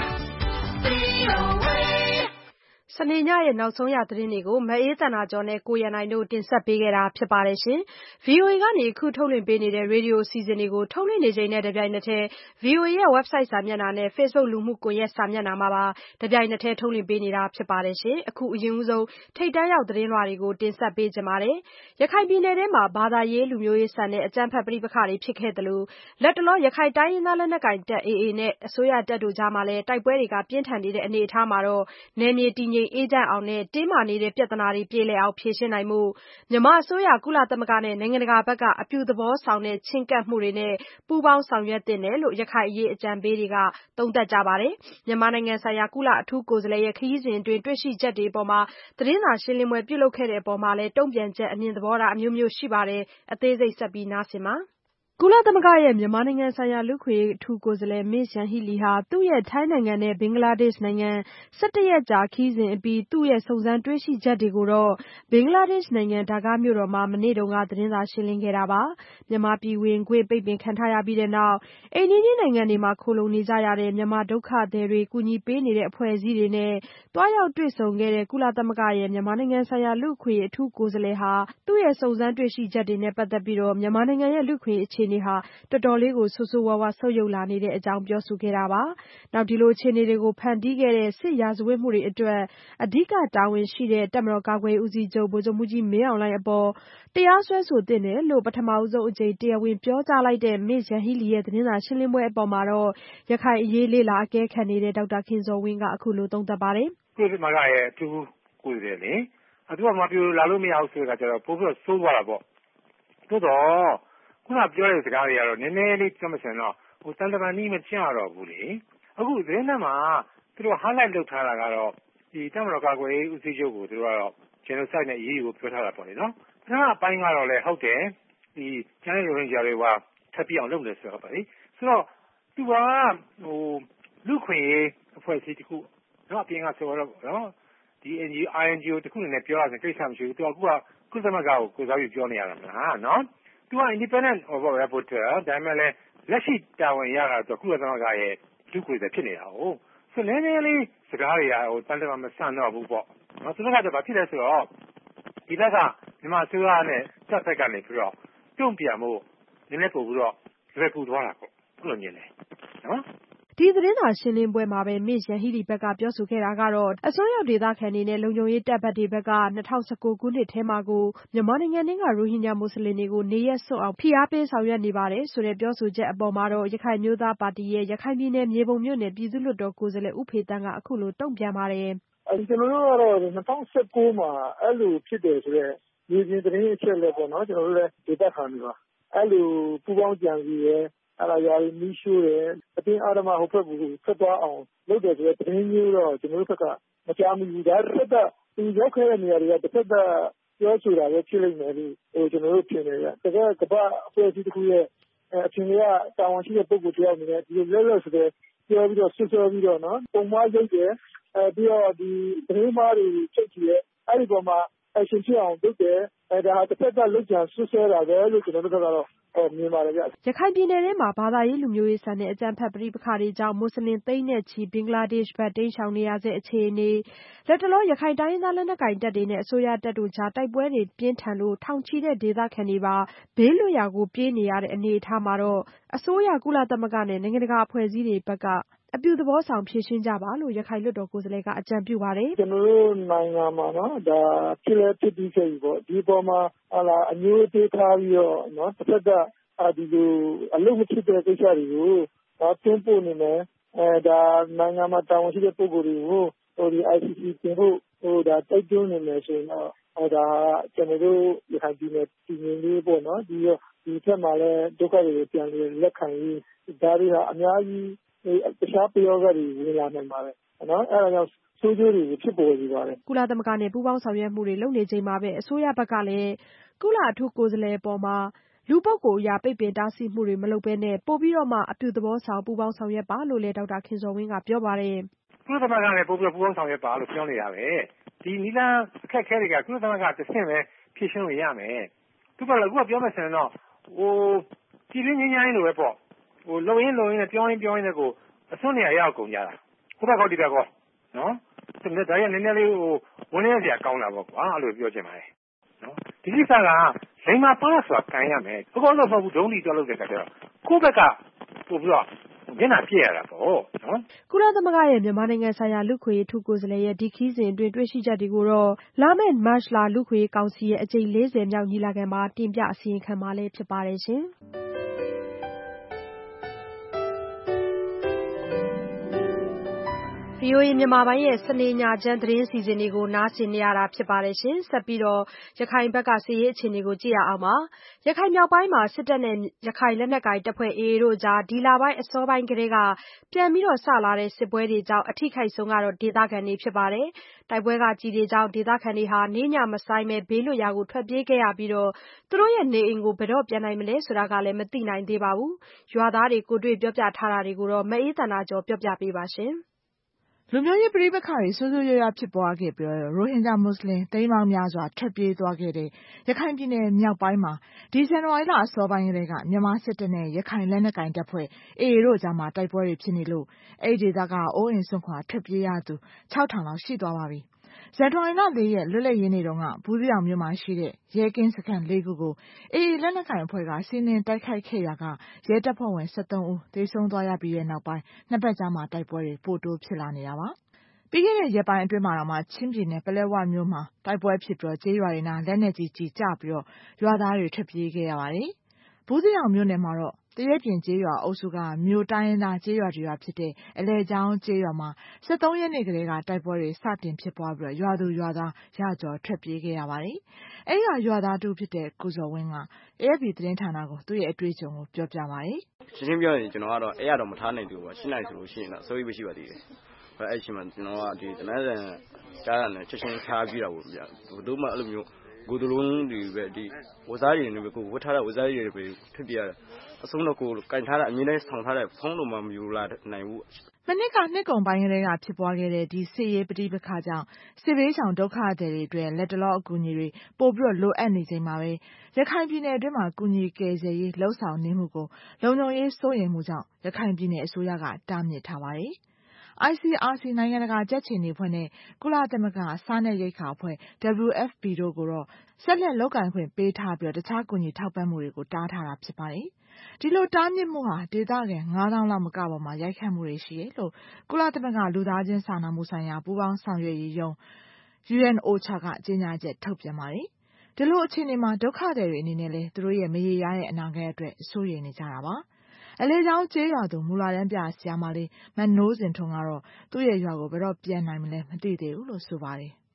Speaker 2: V O A စနေညရဲ့နောက်ဆုံးရသတင်းတွေကိုမအေးသန္တာကျော်နဲ့ကိုရန်နိုင်တို့တင်ဆက်ပေးခဲ့တာဖြစ်ပါတယ်ရှင်။ ဗွီအိုအေကနေအခုထုတ်လွှင့်ပေးနေတဲ့ရေဒီယိုအစီအစဉ်တွေကိုထုတ်လွှင့်နေချိန်နဲ့တပြိုင်နက်တည်း ဗွီအိုအေရဲ့ website စာမျက်နှာနဲ့ Facebook လူမှုကွန်ရက်စာမျက်နှာမှာပါတပြိုင်နက်တည်းထုတ်လွှင့်ပေးနေတာဖြစ်ပါတယ်ရှင်။အခုအရင်ဆုံးထိပ်တန်းရောက်သတင်းလွှာတွေကိုတင်ဆက်ပေးကြပါမယ်။ရခိုင်ပြည်နယ်ထဲမှာဘာသာရေးလူမျိုးရေးဆန်တဲ့အကြမ်းဖက်ပဋိပက္ခတွေဖြစ်ခဲ့သလိုလက်တလောရခိုင်တိုင်းရင်းသားလက်နက်ကိုင်တပ် အေအေ နဲ့အစိုးရတပ်တို့ကြားမှာလည်းတိုက်ပွဲတွေကပြင်းထန်နေတဲ့အနေအထားမှာတော့နယ်မြေတည်ငြိမ်အေးချမ်းအောင်နဲ့တင်းမာနေတဲ့ပြဿနာတွေပြေလည်အောင်ဖြေရှင်းနိုင်ဖို့မြန်မာအစိုးရကုလသမဂ္ဂနဲ့နိုင်ငံတကာဘက်ကအပြုသဘောဆောင်တဲ့ချဉ်းကပ်မှုတွေနဲ့ပူးပေါင်းဆောင်ရွက်သင့်တယ်လို့ရခိုင်အရေးအကြံပေးတွေကသုံးသပ်ကြပါတယ်။မြန်မာနိုင်ငံဆိုင်ရာကုလအထူးကိုယ်စားလှယ်ရဲ့ခရီးစဉ်အတွင်းတွေ့ရှိချက်တွေအပေါ်သတင်းစာရှင်းလင်းပွဲပြုလုပ်ခဲ့တဲ့အပေါ်မှာလည်းတုံ့ပြန်ချက်အမြင်သဘောထားအမျိုးမျိုးရှိပါတယ်။အသေးစိတ်ဆက်ပြီးနားဆင်ပါ။ကုလသမဂ္ဂရဲ့မြန်မာနိုင်ငံဆိုင်ရာလူ့အခွင့်အရေးအထူးကိုယ်စားလှယ် Ms Yanghee Lee ဟာသူ့ရဲ့ထိုင်းနိုင်ငံနဲ့ဘင်္ဂလားဒေ့ရှ်နိုင်ငံဆယ့်တစ်ရက်ကြာခရီးစဉ်အပြီးသူ့ရဲ့စုံစမ်းတွေ့ရှိချက်တွေကိုတော့ဘင်္ဂလားဒေ့ရှ်နိုင်ငံဒါကာမြို့တော်မှာမနေ့တုန်းကသတင်းစာရှင်းလင်းခဲ့တာပါ။မြန်မာပြည်ဝင်ခွင့်ပိတ်ပင်ခံထားရပြီးတဲ့နောက်အိမ်နီးချင်းနိုင်ငံတွေမှာခိုလှုံနေကြရတဲ့မြန်မာဒုက္ခသည်တွေကူညီပေးနေတဲ့အဖွဲ့အစည်းတွေနဲ့သွားရောက်တွေ့ဆုံခဲ့တဲ့ကုလသမဂ္ဂရဲ့မြန်မာနိုင်ငံဆိုင်ရာလူ့အခွင့်အရေးအထူးကိုယ်စားလှယ်ဟာသူ့ရဲ့စုံစမ်းတွေ့ရှိချက်တွေနဲ့ပတ်သက်ပြီးမြန်မာနိုင်ငံရဲ့လူ့အခွင့်အရေးအခြေအနေဟာတော်တော်လေးကိုဆိုးဆိုးဝါးဝါးဆုတ်ယုတ်လာနေတဲ့အကြောင်းပြောဆိုခဲ့တာပါ။နောက်ဒီလိုအခြေအနေတွေကိုဖန်တီးခဲ့တဲ့စစ်ရာဇဝတ်မှုတွေအတွက်အဓိကတာဝန်ရှိတဲ့တပ်မတော်ကာကွယ်ရေးဦးစီးချုပ်ဗိုလ်ချုပ်မှူးကြီးမင်းအောင်လှိုင်အပေါ်တရားစွဲဆိုသင့်တယ်လို့ပထမဆုံးအကြိမ်တရားဝင်ပြောကြားလိုက်တဲ့ Ms Yanghee Lee ရဲ့သတင်းစာရှင်းလင်းပွဲအပေါ်မှာတော့ရခိုင်အရေးလေ့လာအကဲခတ်နေတဲ့ဒေါက်တာခင်ဇော်ဝင်းကအခုလိုသုံးသပ်ပါတယ်
Speaker 7: ။ကုလသမဂ္ဂရဲ့အထူးကိုယ်စားလှယ်လေသူကမပြောလာလို့မရဘူးဆိုတာကျတော့ပိုပြီးတော့ဆိုးသွားတာပေါ့။သို့တော့ခုနပြောတဲ့စကားတွေကတော့နည်းနည်းလေးပြောမှဆိုရင်တော့ဟိုတန်တမာနီးမကျတော့ဘူးလေ။အခုသတင်းထဲမှာသူတို့ highlight လုပ်ထားတာကတော့ဒီတပ်မတော်ကာကွယ်ရေးဦးစီးချုပ်ကိုသူတို့ကတော့ genocide နဲ့အရေးယူပြောထားတာပေါ့လေနော်။ပထမအပိုင်းကတော့လည်းဟုတ်တယ်ဒီကျန်တဲ့ရိုဟင်ဂျာတွေကထပ်ပြီးအောင်လုပ်နေဆိုတော့ပါလေ။ဆိုတော့သူကဟိုလူခွင့်ရေးအဖွဲ့အစည်းတခုနော်အပြင်ကဆိုတော့နော်ဒီ N G O I N G O တခုအနေနဲ့ပြောရရင်ကိစ္စမရှိဘူး။သူကအခုကကုလသမဂ္ဂကိုကိုယ်စားပြီးပြောနေရတာမလားနော်။သူက independent reporter ဒါပေမဲ့လည်းလက်ရှိတာဝန်ရတာတော့ကုလသမဂ္ဂရဲ့လူကိုယ်စားဖြစ်နေတာဟုတ်။ဆိုနည်းနည်းလေးစကားတွေကဟိုတန်တမာမဆန်တော့ဘူးပေါ့။နော်သူတို့ကတော့ဘာဖြစ်လဲဆိုတော့ဒီဘက်ကမြန်မာအစိုးရနဲ့တပ်ဖက်ကနေပြီးတော့တုံ့ပြန်မှုနည်းနည်းပို့ပြီးတော့လွယ်ကူသွားတာပေါ့။ဘယ်လိုမြင်လဲနော်။
Speaker 2: ဒီသတင်းစာရှင်းလင်းပွဲမှာပဲ Ms Yanghee Lee ဘက်ကပြောဆိုခဲ့တာကတော့အစွန်းရောက်ဒေသခံတွေနဲ့လုံခြုံရေးတပ်ဘက်တွေဘက်က၂၀၁၉ခုနှစ်ထဲမှာကိုမြန်မာနိုင်ငံတွင်းကရိုဟင်ဂျာမွတ်စလင်တွေကိုနေရပ်စွန့်အောင်ဖိအားပေးဆောင်ရွက်နေပါတယ်ဆိုတဲ့ပြောဆိုချက်အပေါ်မှာတော့ရခိုင်မျိုးသားပါတီရဲ့ရခိုင်ပြည်နယ်မြေပုံမြို့နယ်ပြည်သူ့လွှတ်တော်ကိုယ်စားလှယ်ဦးဖေသန်းကအခုလိုတုံ့ပြန်ပါတယ်
Speaker 4: ။ကျွန်တော်တို့ကတော့၂၀၁၉မှာအဲ့လိုဖြစ်တယ်ဆိုတော့မြေပြင်သတင်းအချက်အလက်ပေါ့နော်ကျွန်တော်တို့လည်းဒေသခံတွေပါအဲ့လိုပူပေါင်းကြံစီရဲအဲ့ဒါရာမီးရှိုးတယ်အတင်းအာဓမဟိုဘက်ကိုဆက်သွားအောင်လုပ်တယ်ဆိုတဲ့သတင်းမျိုးတော့ကျွန်တော်တို့ဘက်ကမကြားမိဘူးဒါတစ်ဖက်ကဒီရောက်ခဲ့တဲ့နေရာတွေကတစ်ဖက်ကပြောဆိုတာပဲဖြစ်လိမ့်မယ်လို့ဟိုကျွန်တော်တို့ထင်တယ်ဗျတကယ်ကမ္ဘာအဖွဲ့အစည်းတစ်ခုရဲ့အချင်းတွေကတာဝန်ရှိတဲ့ပုဂ္ဂိုလ်တယောက်အနေနဲ့ဒီလိုလဲလဲဆိုတဲ့ပြောပြီးတော့ဆွဆွဲပြီးတော့နော်ပုံမရုပ်တယ်အဲပြီးတော့ဒီသတင်းမှားတွေချုပ်ကြည့်ရဲအဲ့ဒီပေါ်မှာအရှင်ဖြစ်အောင်လုပ်တယ်အဲဒါတစ်ဖက်ကလုကြံဆွဆွဲတာပဲလို့ကျွန်တော်တို့ကတော့မြင်ပါတယ်ဗျ
Speaker 2: ရခိုင်ပြည်နယ်ထဲမှာဘာသာရေးလူမျိုးရေးဆန်တဲ့အကြမ်းဖက်ပဋိပက္ခတွေကြောင့်မွတ်စလင်သိန်းနဲ့ချီဘင်္ဂလားဒေ့ရှ်ဘက်တိမ်းရှောင်နေရတဲ့အခြေအနေလက်တလောရခိုင်တိုင်းရင်းသားလက်နက်ကိုင်တပ်တွေနဲ့အစိုးရတပ်တို့ကြားတိုက်ပွဲတွေပြင်းထန်လို့ထောင်ချီတဲ့ဒေသခံတွေပါဘေးလွတ်ရာကိုပြေးနေရတဲ့အနေအထားမှာတော့အစိုးရကုလသမဂ္ဂနဲ့နိုင်ငံတကာအဖွဲ့အစည်းတွေဘက်ကအပြုသဘောဆောင်ဖြေရှင်းကြပါလို့ရခိုင်လွှတ်တော်ကိုယ်စားလှယ်ကအကြံပြုပါတယ်
Speaker 4: ကျွန်တော်တို့နိုင်ငံမှာနော်ဒါဖြစ်လဲဖြစ်ပြီးခဲ့ပြီပေါ့ဒီပေါ်မှာဟာလာအမျိုးအသေးထားပြီးတော့နော်တစ်ဖက်ကဒီလိုအလုပ်မဖြစ်တဲ့ကိစ္စတွေကိုတော့တွန်းပို့နေမယ်အဲဒါနိုင်ငံမှာတာဝန်ရှိတဲ့ပုဂ္ဂိုလ်တွေကိုဟိုဒီ I C C တင်ဖို့ဟိုဒါတိုက်တွန်းနေမယ်ဆိုရင်တော့အဲဒါကျွန်တော်တို့ရခိုင်ပြည်နယ်ပြည်နယ်လေးပေါ့နော်ဒီဒီထက်မှလည်းဒုက္ခတွေကိုပြန်ပြီးလက်ခံရေးဒါတွေဟာအများကြီးတခြားပြောကတွေဝင်လာနိုင်ပါတယ်နော်အဲဒါကြောင့်ဆိုးကျိုးတွေဖြစ်ပေါ်နေပါတယ်
Speaker 2: ကုလသမဂ္ဂနဲ့ပူးပေါင်းဆောင်ရွက်မှုတွေလုပ်နေချိန်မှာပဲအစိုးရဘက်ကလည်းကုလအထူးကိုယ်စားလှယ်ပေါ်မှာလူပုဂ္ဂိုလ်အရာပိတ်ပင်တားဆီးမှုတွေမလုပ်ဘဲနဲ့ပို့ပြီးတော့မှအပြုသဘောဆောင်ပူးပေါင်းဆောင်ရွက်ပါလို့လည်းဒေါက်တာခင်ဇော်ဝင်းကပြောပါတယ်
Speaker 7: ကုလသမဂ္ဂနဲ့ပို့ပြီးပူးပေါင်းဆောင်ရွက်ပါလို့ပြောနေတာပဲဒီနီလာအခက်အခဲတွေကကုလသမဂ္ဂတစ်ဆင့်ပဲဖြေရှင်းလို့ရမယ်သူကလည်းအခုကပြောမယ်ဆိုရင်တော့ဟိုပြည်ရင်းငင်းငင်းလိုပဲပေါ့ဟိုလုံရင်းလုံရင်းနဲ့ပြောရင်းပြောရင်းနဲ့ကိုအစွန်းနေရာရောက်ကုန်ကြတာခုဘက်ကောဒီဘက်ကောနော်ဒါရနည်းနည်းလေးဟိုဝန်းနေစရာကောင်းတာပေါ့ကွာအဲ့လိုပြောချင်ပါတယ်နော်ဒီကိစ္စကလိမ္မာပါဆိုတာကန်ရမယ်ဘကောလို့မဟုတ်ဘူးဒုံးလီကြောက်လို့တဲ့ခါကျတော့ကိုယ့်ဘက်ကပို့ပြီးတော့မျက်နှာပြည့်ရတာပေါ့နော်
Speaker 2: ကုလသမဂ္ဂရဲ့မြန်မာနိုင်ငံဆိုင်ရာလူ့ခွေရေးထူးကိုယ်စားလှယ်ရဲ့ဒီခီးစဉ်အတွင်းတွေ့ရှိချက်တွေကိုတော့လာမယ့်မတ်လလူ့ခွေရေးကောင်စီရဲ့အကြိမ်လေးဆယ်မြောက်ညီလာခံမှာတင်ပြအစီရင်ခံမှာလည်းဖြစ်ပါတယ်ရှင်ဗွီအိုအေမြန်မာပိုင်းရဲ့စနေညချမ်းသတင်းစီစဉ်တွေကိုနားဆင်နေရတာဖြစ်ပါတယ်ရှင်ဆက်ပြီးတော့ရခိုင်ဘက်ကစီရေးအခြေအနေကိုကြည့်ရအောင်ပါရခိုင်မြောက်ပိုင်းမှာစစ်တပ်နဲ့ရခိုင်လက်နက်ကိုင်တပ်ဖွဲ့ A A တို့ကြားဒီလပိုင်းအစောပိုင်းကတည်းကပြန်ပြီးတော့ဆလာတဲ့စစ်ပွဲတွေကြောင့်အထိခိုက်ဆုံးကတော့ဒေသခံတွေဖြစ်ပါတယ်တိုက်ပွဲကကြီးတွေကြောင့်ဒေသခံတွေဟာနေညမဆိုင်ပဲဘေးလွတ်ရာကိုထွက်ပြေးခဲ့ရပြီးတော့သူတို့ရဲ့နေအိမ်ကိုဘယ်တော့ပြန်နိုင်မလဲဆိုတာကလည်းမသိနိုင်သေးပါဘူးရွာသားတွေကိုတွေ့ပြောပြထားတာတွေကိုတော့မအေးသန္တာကျော်ပြောပြပေးပါရှင်
Speaker 3: လူမျိုးရေးပဋိပက္ခတွေဆိုးဆိုးရွားရွားဖြစ်ပွားခဲ့ပြီးရိုဟင်ဂျာမွတ်စလင်သိန်းပေါင်းများစွာထွက်ပြေးသွားခဲ့တဲ့ရခိုင်ပြည်နယ်မြောက်ပိုင်းမှာဒီဇန်နဝါရီလအစောပိုင်းကတည်းကမြန်မာစစ်တပ်နဲ့ရခိုင်လက်နက်ကိုင်တပ်ဖွဲ့ A A တို့ကြားမှာတိုက်ပွဲတွေဖြစ်နေလို့အဲ့ဒီဒေသကအိုးအိမ်စွန့်ခွာထွက်ပြေးရသူခြောက်ထောင်လောက်ရှိသွားပါပြီဇန်နဝါရီလလေးရက်လွတ်လပ်ရေးနေ့တုန်းကဘူးသီးတောင်မြို့မှာရှိတဲ့ရဲကင်းစခန်းလေးခုကို A A လက်နက်ကိုင်အဖွဲ့ကစီးနင်းတိုက်ခိုက်ခဲ့ရာကရဲတပ်ဖွဲ့ဝင်၁၃ဦးသေဆုံးသွားရပြီးတဲ့နောက်ပိုင်းနှစ်ဘက်ကြားမှာတိုက်ပွဲတွေပိုတိုးဖြစ်လာနေတာပါပြီးခဲ့တဲ့ရက်ပိုင်းအတွင်းမှာတော့ချင်းပြည်နယ်ပလက်ဝမြို့မှာတိုက်ပွဲဖြစ်ပြီးကျေးရွာတွေနားလက်နက်ကြီးကြီးကျပြီးရွာသားတွေထွက်ပြေးခဲ့ရပါတယ်။ဘူးသီးတောင်မြို့နယ်မှာတော့တရက်ပြင်ကျေးရွာအုပ်စုကမြို့တိုင်းရင်းသားကျေးရွာတွေဖြစ်တဲ့အလဲချောင်းကျေးရွာမှာ၁၃ရက်နေ့ကလေးကတိုက်ပွဲတွေစတင်ဖြစ်ပွားပြီးရွာသူရွာသားရကြော်ထွက်ပြေးခဲ့ရပါတယ်။အဲဒီကရွာသားတူဖြစ်တဲ့ကိုဇော်ဝင်းက A F P သတင်းဌာနကိုသူ့ရဲ့အတွေ့အကြုံကိုပြောပြပါတယ်
Speaker 8: ။ရှင်းရှင်းပြောရင်ကျွန်တော်ကတော့အဲ့ရတော့မထားနိုင်ဘူးပေါ့ရှင်းနိုင်ဆိုလို့ရှိရင်တော့စိုးရိမ်မရှိပါသေးတယ်။အဲ့ချိန်မှာကျွန်တော်ကဒီတနန်းဆန်ကြားရတယ်ချက်ချင်းချားပြီးတော့ဗျာဘယ်သူမှအဲ့လိုမျိုးကိုယ်တလုံးတွေပဲဒီဝစားရည်တွေပဲကိုဝတ်ထားတဲ့ဝစားရည်တွေပဲထွက်ပြရအဆုံးတော့ကိုကင်ထားတဲ့အမြင်တိုင်းဆောင်ထားတဲ့ဖုံးလုံးမှမယူလာနိုင်ဘူး
Speaker 3: မနစ်ကနှစ်ကုန်ပိုင်းကလေးကဖြစ်ပွားခဲ့တဲ့ဒီစစ်ရေးပဋိပက္ခကြောင့်စစ်ဘေးရှောင်ဒုက္ခသည်တွေအတွက်လက်တလောအကူအညီတွေပို့ပြီးလိုအပ်နေချိန်မှာပဲရခိုင်ပြည်နယ်အတွင်းမှာကူညီကယ်ဆယ်ရေးလှုပ်ဆောင်နေမှုကိုလုံခြုံရေးစိုးရိမ်မှုကြောင့်ရခိုင်ပြည်နယ်အစိုးရကတားမြစ်ထားပါတယ်I C R C နိုင်ငံတကာကြက်ခြေနီအဖွဲ့နဲ့ကုလသမဂ္ဂစားနပ်ရိက္ခာအဖွဲ့ W F P တို့ကိုတော့ဆက်လက်လုပ်ကိုင်ခွင့်ပေးထားပြီးတခြားကူညီထောက်ပံ့မှုတွေကိုတားထားတာဖြစ်ပါတယ်။ဒီလိုတားမြစ်မှုဟာဒေသခံငါးသောင်းလောက်မကပေါ်မှာရိုက်ခတ်မှုတွေရှိတယ်လို့ကုလသမဂ္ဂလူသားချင်းစာနာမှုဆိုင်ရာပူးပေါင်းဆောင်ရွက်ရေးရုံး U N O C H A ကကြေညာချက်ထုတ်ပြန်ပါတယ်။ဒီလိုအခြေအနေမှာဒုက္ခသည်တွေအနေနဲ့လည်းသူတို့ရဲ့မရေရာတဲ့အနာဂတ်အတွက်စိုးရိမ်နေကြတာပါ။အလဲချောင်းကျေးရွာသူမူလာတန်းပြဆရာမလေးမနိုးစင်ထွန်းကတော့သူ့ရဲ့ရွာကိုဘယ်တော့ပြန်နိုင်မလဲမသိသေးဘူးလို့ဆိုပါတယ်
Speaker 9: ။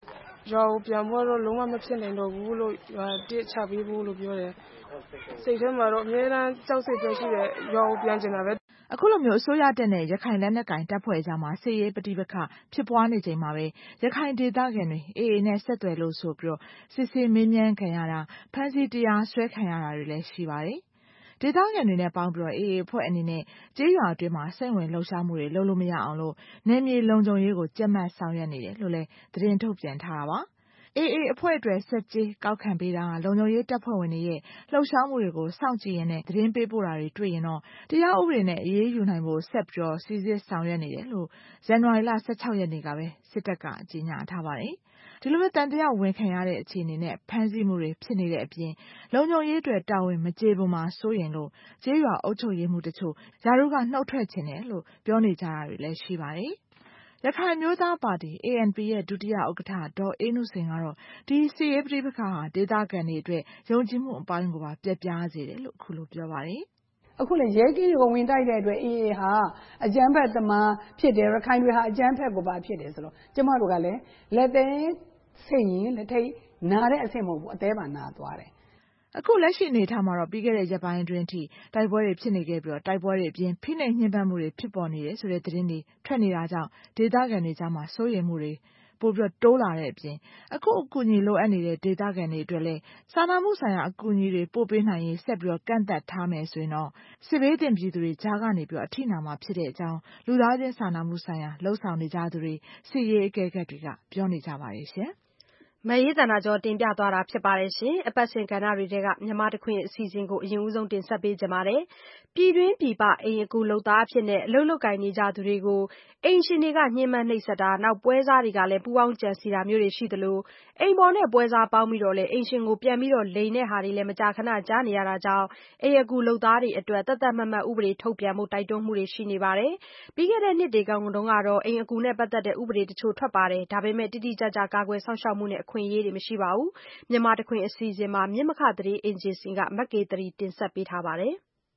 Speaker 9: ရွာကိုပြန်ဖို့တော့လုံးဝမဖြစ်နိုင်တော့ဘူးလို့ရွာတစ်ချပေးဖို့လို့ပြောတယ်စိတ်ထဲမှာတော့အများအားကြောက်စိတ်ပဲရှိတယ်ရွာကိုပြန်ကျင်တာပဲ
Speaker 3: အခုလိုမျိုးအစိုးရတပ်နဲ့ရခိုင်လက်နက်ကိုင်တပ်ဖွဲ့ကြားမှာစစ်ရေးပဋိပက္ခဖြစ်ပွားနေချိန်မှာပဲရခိုင်ဒေသခံတွေအေအေနဲ့ဆက်သွယ်လို့ဆိုပြီးစစ်ဆေးမေးမြန်းခံရတာဖမ်းဆီးတရားစွဲခံရတာတွေလည်းရှိပါတယ်။ဒေသခံတွေနဲ့ပေါင်းပြီးအေအေအဖွဲ့အနေနဲ့ကျေးရွာအတွင်းမှာစိတ်ဝင်လှုပ်ရှားမှုတွေလုပ်လို့မရအောင်လို့နယ်မြေလုံခြုံရေးကိုကြပ်မတ်ဆောင်ရွက်နေတယ်လို့လည်းသတင်းထုတ်ပြန်ထားတာပါ။အေအေအဖွဲ့အတွက်ဆက်ကြေးကောက်ခံပေးတာလုံခြုံရေးတပ်ဖွဲ့ဝင်တွေရဲ့လှုပ်ရှားမှုတွေကိုစောင့်ကြည့်ရင်းနဲ့သတင်းပေးပို့တာတွေတွေ့ရင်တော့တရားဥပဒေနဲ့အရေးယူနိုင်ဖို့ဆက်ပြီးတော့စီစစ်ဆောင်ရွက်နေတယ်လို့ဇန်နဝါရီလ၁၆ရက်နေ့ကပဲစစ်တပ်ကကြေညာထားပါတယ်။ဒီလိုမျိုးတန်တရားဝင်ခံရတဲ့အခြေအနေနဲ့ဖမ်းဆီးမှုတွေဖြစ်နေတဲ့အပြင်လုံခြုံရေးအတွက်တာဝန်မကျေပွန်မှာစိုးရင်လို့ကျေးရွာအုပ်ချုပ်ရေးမှုတချို့ယာရုကနှုတ်ထွက်ခြင်းတယ်လို့ပြောနေကြတာတွေလည်းရှိပါတယ်။ရခိုင်မျိုးသားပါတီ အေအန်ပီ ရဲ့ဒုတိယဥက္ကဋ္ဌဒေါ်အေးနုစိန်ကတော့ဒီစစ်ရေးပဋိပက္ခဟာဒေသခံတွေအတွက်ယုံကြည်မှုအပိုင်းကိုပါပျက်ပြားစေတယ်လို့အခုလိုပြောပါတယ်
Speaker 10: ။အခုလေရဲကင်းတွေကိုဝင်တိုက်တဲ့အတွက်အေအေဟာအကြမ်းဖက်သမားဖြစ်တယ်ရခိုင်တွေဟာအကြမ်းဖက်ကိုပါဖြစ်တယ်ဆိုတော့ကျမတို့ကလည်းလက်သေးစိတ်ရင်လက်ထိတ်နာတဲ့အဆင့်မဟုတ်ဘူးအသေးပါနာသွားတယ်
Speaker 3: အခုလက်ရှိအနေထားမှာတော့ပြီးခဲ့တဲ့ရက်ပိုင်းအတွင်းထိတိုက်ပွဲတွေဖြစ်နေခဲ့ပြီးတော့တိုက်ပွဲတွေအပြင်ဖိနှိပ်ညှဉ်းပန်းမှုတွေဖြစ်ပေါ်နေတယ်ဆိုတဲ့သတင်းတွေထွက်နေတာကြောင့်ဒေသခံတွေကြားမှာစိုးရိမ်မှုတွေပိုပြီးတော့တိုးလာတဲ့အပြင်အခုအကူအညီလိုအပ်နေတဲ့ဒေသခံတွေအတွက်လည်းစာနာမှုဆိုင်ရာအကူအညီတွေပို့ပေးနိုင်ရေးဆက်ပြီးတော့ကန့်သတ်ထားမယ်ဆိုရင်တော့စစ်ဘေးသင့်ပြည်သူတွေကြားကနေပြီးတော့အထိနာမှာဖြစ်တဲ့အကြောင်းလူသားချင်းစာနာမှုဆိုင်ရာလှုပ်ဆောင်နေကြသူတွေစစ်ရေးအကဲခတ်တွေကပြောနေကြပါတယ်ရှင်
Speaker 2: မရေးသန္တာကျော်တင်ပြသွားတာဖြစ်ပါတယ်ရှင်အပတ်စဉ်ကဏ္ဍတွေထဲကမြန်မာတခွင်အစီအစဉ်ကိုအရင်ဦးဆုံးတင်ဆက်ပေးကြပါမယ်ပြည်တွင်းပြည်ပအိမ်အကူလုပ်သားအဖြစ်နဲ့အလုပ်လုပ်ကိုင်နေကြသူတွေကိုအိမ်ရှင်တွေကညှဉ်းပန်းနှိပ်စက်တာနောက်ပွဲစားတွေကလည်းပူးပေါင်းကြံစီတာမျိုးတွေရှိသလိုအိမ်ပေါ်နဲ့ပွဲစားပေါင်းပြီးတော့လည်းအိမ်ရှင်ကိုပြန်ပြီးတော့လိန်တဲ့ဟာတွေလည်းမကြာခဏကြားနေရတာကြောင့်အိမ်အကူလုပ်သားတွေအတွက်တသက်မမတ်ဥပဒေထုတ်ပြန်မှုတိုက်တွန်းမှုတွေရှိနေပါတယ်ပြီးခဲ့တဲ့နှစ်တွေကောင်တုန်းကတော့အိမ်အကူနဲ့ပတ်သက်တဲ့ဥပဒေတချို့ထွက်ပါတယ်ဒါပေမဲ့တိတိကျကျကာကွယ်ဆောင်ရှောက်မှုနဲ့အခွင့်အရေးတွေမရှိပါဘူးမြန်မာတခွင်အစီအစဉ်မှာမြင့်မခသတင်းအေဂျင်စီကမက်ကေတရီတင်ဆက်ပေးထားပါတယ်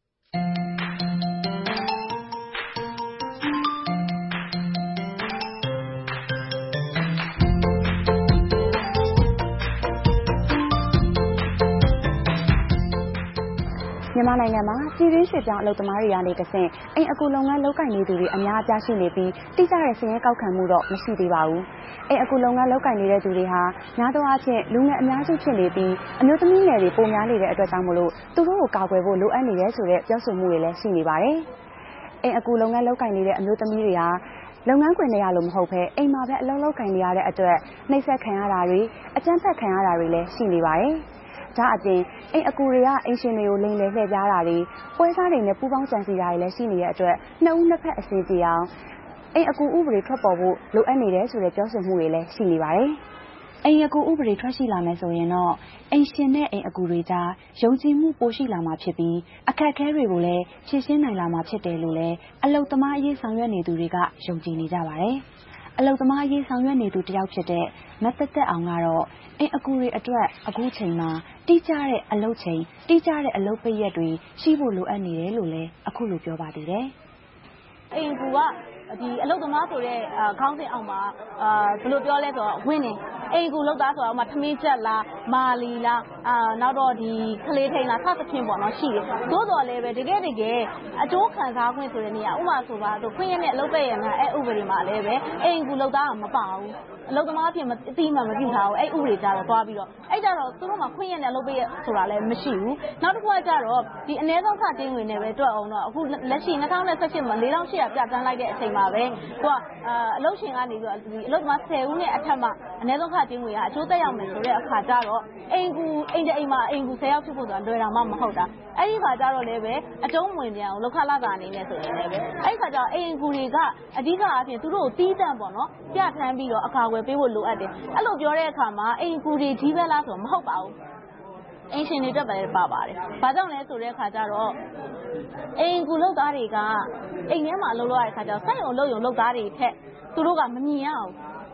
Speaker 11: မြန်မာနိုင်ငံမှာပြည်တွင်းရွှေ့ပြောင်းအလုပ်သမားတွေကနေတဆင့်အိမ်အကူလုပ်ငန်းလုပ်ကိုင်နေသူတွေအများအပြားရှိနေပြီးတိကျတဲ့စာရင်းကောက်ခံမှုတော့မရှိသေးပါဘူး။အိမ်အကူလုပ်ငန်းလုပ်ကိုင်နေတဲ့သူတွေဟာများသောအားဖြင့်လူငယ်အများစုဖြစ်နေပြီးအမျိုးသမီးငယ်တွေပိုများနေတဲ့အတွက်ကြောင့်မလို့သူတို့ကိုကာကွယ်ဖို့လိုအပ်နေတယ်ဆိုတဲ့ပြောဆိုမှုတွေလည်းရှိနေပါတယ်။အိမ်အကူလုပ်ငန်းလုပ်ကိုင်နေတဲ့အမျိုးသမီးတွေဟာလုပ်ငန်းခွင်တွေရလို့မဟုတ်ဘဲအိမ်မှာပဲအလုပ်လုပ်ကိုင်နေရတဲ့အတွက်နှိပ်စက်ခံရတာတွေအကြမ်းဖက်ခံရတာတွေလည်းရှိနေပါတယ်။ဒါအပြင်အိမ်အကူတွေကအိမ်ရှင်တွေကိုလိမ်လည်လှည့်ပြားတာတွေပွဲစားတွေနဲ့ပူးပေါင်းကြံစည်တာတွေလည်းရှိနေတဲ့အတွက်နှစ်ဦးနှစ်ဖက်အစီအစီအောင်အိမ်အကူဥပဒေထွက်ပေါ်ဖို့လိုအပ်နေတယ်ဆိုတဲ့ပြောဆိုမှုတွေလည်းရှိနေပါတယ်။အိမ်အကူဥပဒေထွက်ရှိလာမယ်ဆိုရင်တော့အိမ်ရှင်နဲ့အိမ်အကူတွေကြားယုံကြည်မှုပိုရှိလာမှာဖြစ်ပြီးအခက်အခဲတွေကိုလည်းဖြေရှင်းနိုင်လာမှာဖြစ်တယ်လို့လည်းအလုပ်သမားအရေးဆောင်ရွက်နေသူတွေကယုံကြည်နေကြပါတယ်။အလုပ်သမားအရေးဆောင်ရွက်နေသူတယောက်ဖြစ်တဲ့မတ်သက်သက်အောင်ကတော့အိမ်အကူတွေအတွက်အခုချိန်မှာတိကျတဲ့အလုပ်ချိန်တိကျတဲ့အလုပ်ပိတ်ရက်တွေရှိဖို့လိုအပ်နေတယ်လို့လည်းအခုလိုပြောပါသေးတယ်
Speaker 12: ။အိမ်အကူကဒီအလုပ်သမားဆိုတဲ့ခေါင်းစဉ်အောက်မှာအာဘယ်လိုပြောလဲဆိုတော့ဝင်းနေအိမ်ကူလောက်သားဆိုတော့မှထမင်းချက်လားမာလီလားအာနောက်တော့ဒီကလေးထိန်လားစသဖြင့်ပေါ့နော်ရှိတယ်သို့တော်လည်းပဲတကယ်တကယ်အကျိုးခံစားခွင့်ဆိုတဲ့နေရာဥပမာဆိုပါတော့ခွင့်ရနဲ့အလုပ်ပဲ့ရမှာအဲဥပဒေမှာလည်းပဲအိမ်ကူလောက်သားကမပါဘူးအလုပ်သမားဖြစ်မအတိမှမပြုထားဘူးအဲဥပဒေကြတော့သွားပြီးတော့အဲ့ကြတော့သူတို့မှခွင့်ရနဲ့အလုပ်ပဲ့ဆိုတာလည်းမရှိဘူးနောက်တစ်ခုကကြတော့ဒီအ ਨੇ ဆုံးစတင်းဝင်နေပဲတွက်အောင်တော့အခုလက်ရှိ၂၀၁၈မှာ၄၈၀၀ပြတ်တန်းလိုက်တဲ့အချိန်မှာပဲသူကအလုပ်ရှင်ကနေပြီးတော့ဒီအလုပ်သမား၁၀ဦးနဲ့အထက်မှအ ਨੇ ဆုံးခတင်းဝင်ကအကျိုးသက်ရောက်မယ်ဆိုတဲ့အခါကျတော့အိမ်ကူအိမ်တအိမ်မှာအိမ်ကူ၁၀ယောက်ဖြစ်ဖို့ဆိုတာလွယ်တာမှမဟုတ်တာအဲ့ဒီခါကျတော့လည်းပဲအကျုံးဝင်ပြန်အောင်လောက်ခလာကအနေနဲ့ဆိုရင်လည်းပဲအဲ့ဒီခါကျတော့အိမ်ကူတွေကအဓိကအဖြစ်သူတို့ကိုတီးတန့်ပေါ့နော်ပြထမ်းပြီးတော့အကာအကွယ်ပေးဖို့လိုအပ်တယ်အဲ့လိုပြောတဲ့အခါမှာအိမ်ကူတွေကြီးပဲလားဆိုတော့မဟုတ်ပါဘူးအင်ရှင်တွေတက်ပဲပါပါတယ်။ဘာကြောင့်လဲဆိုတဲ့အခါကျတော့အိမ်ကူလုပ်သားတွေကအိမ်ထဲမှာအလုပ်လုပ်ရတဲ့အခါကျတော့စက်ရုံလုပ်ရုံလုပ်သားတွေထက်သူတို့ကမမြင်ရအောင်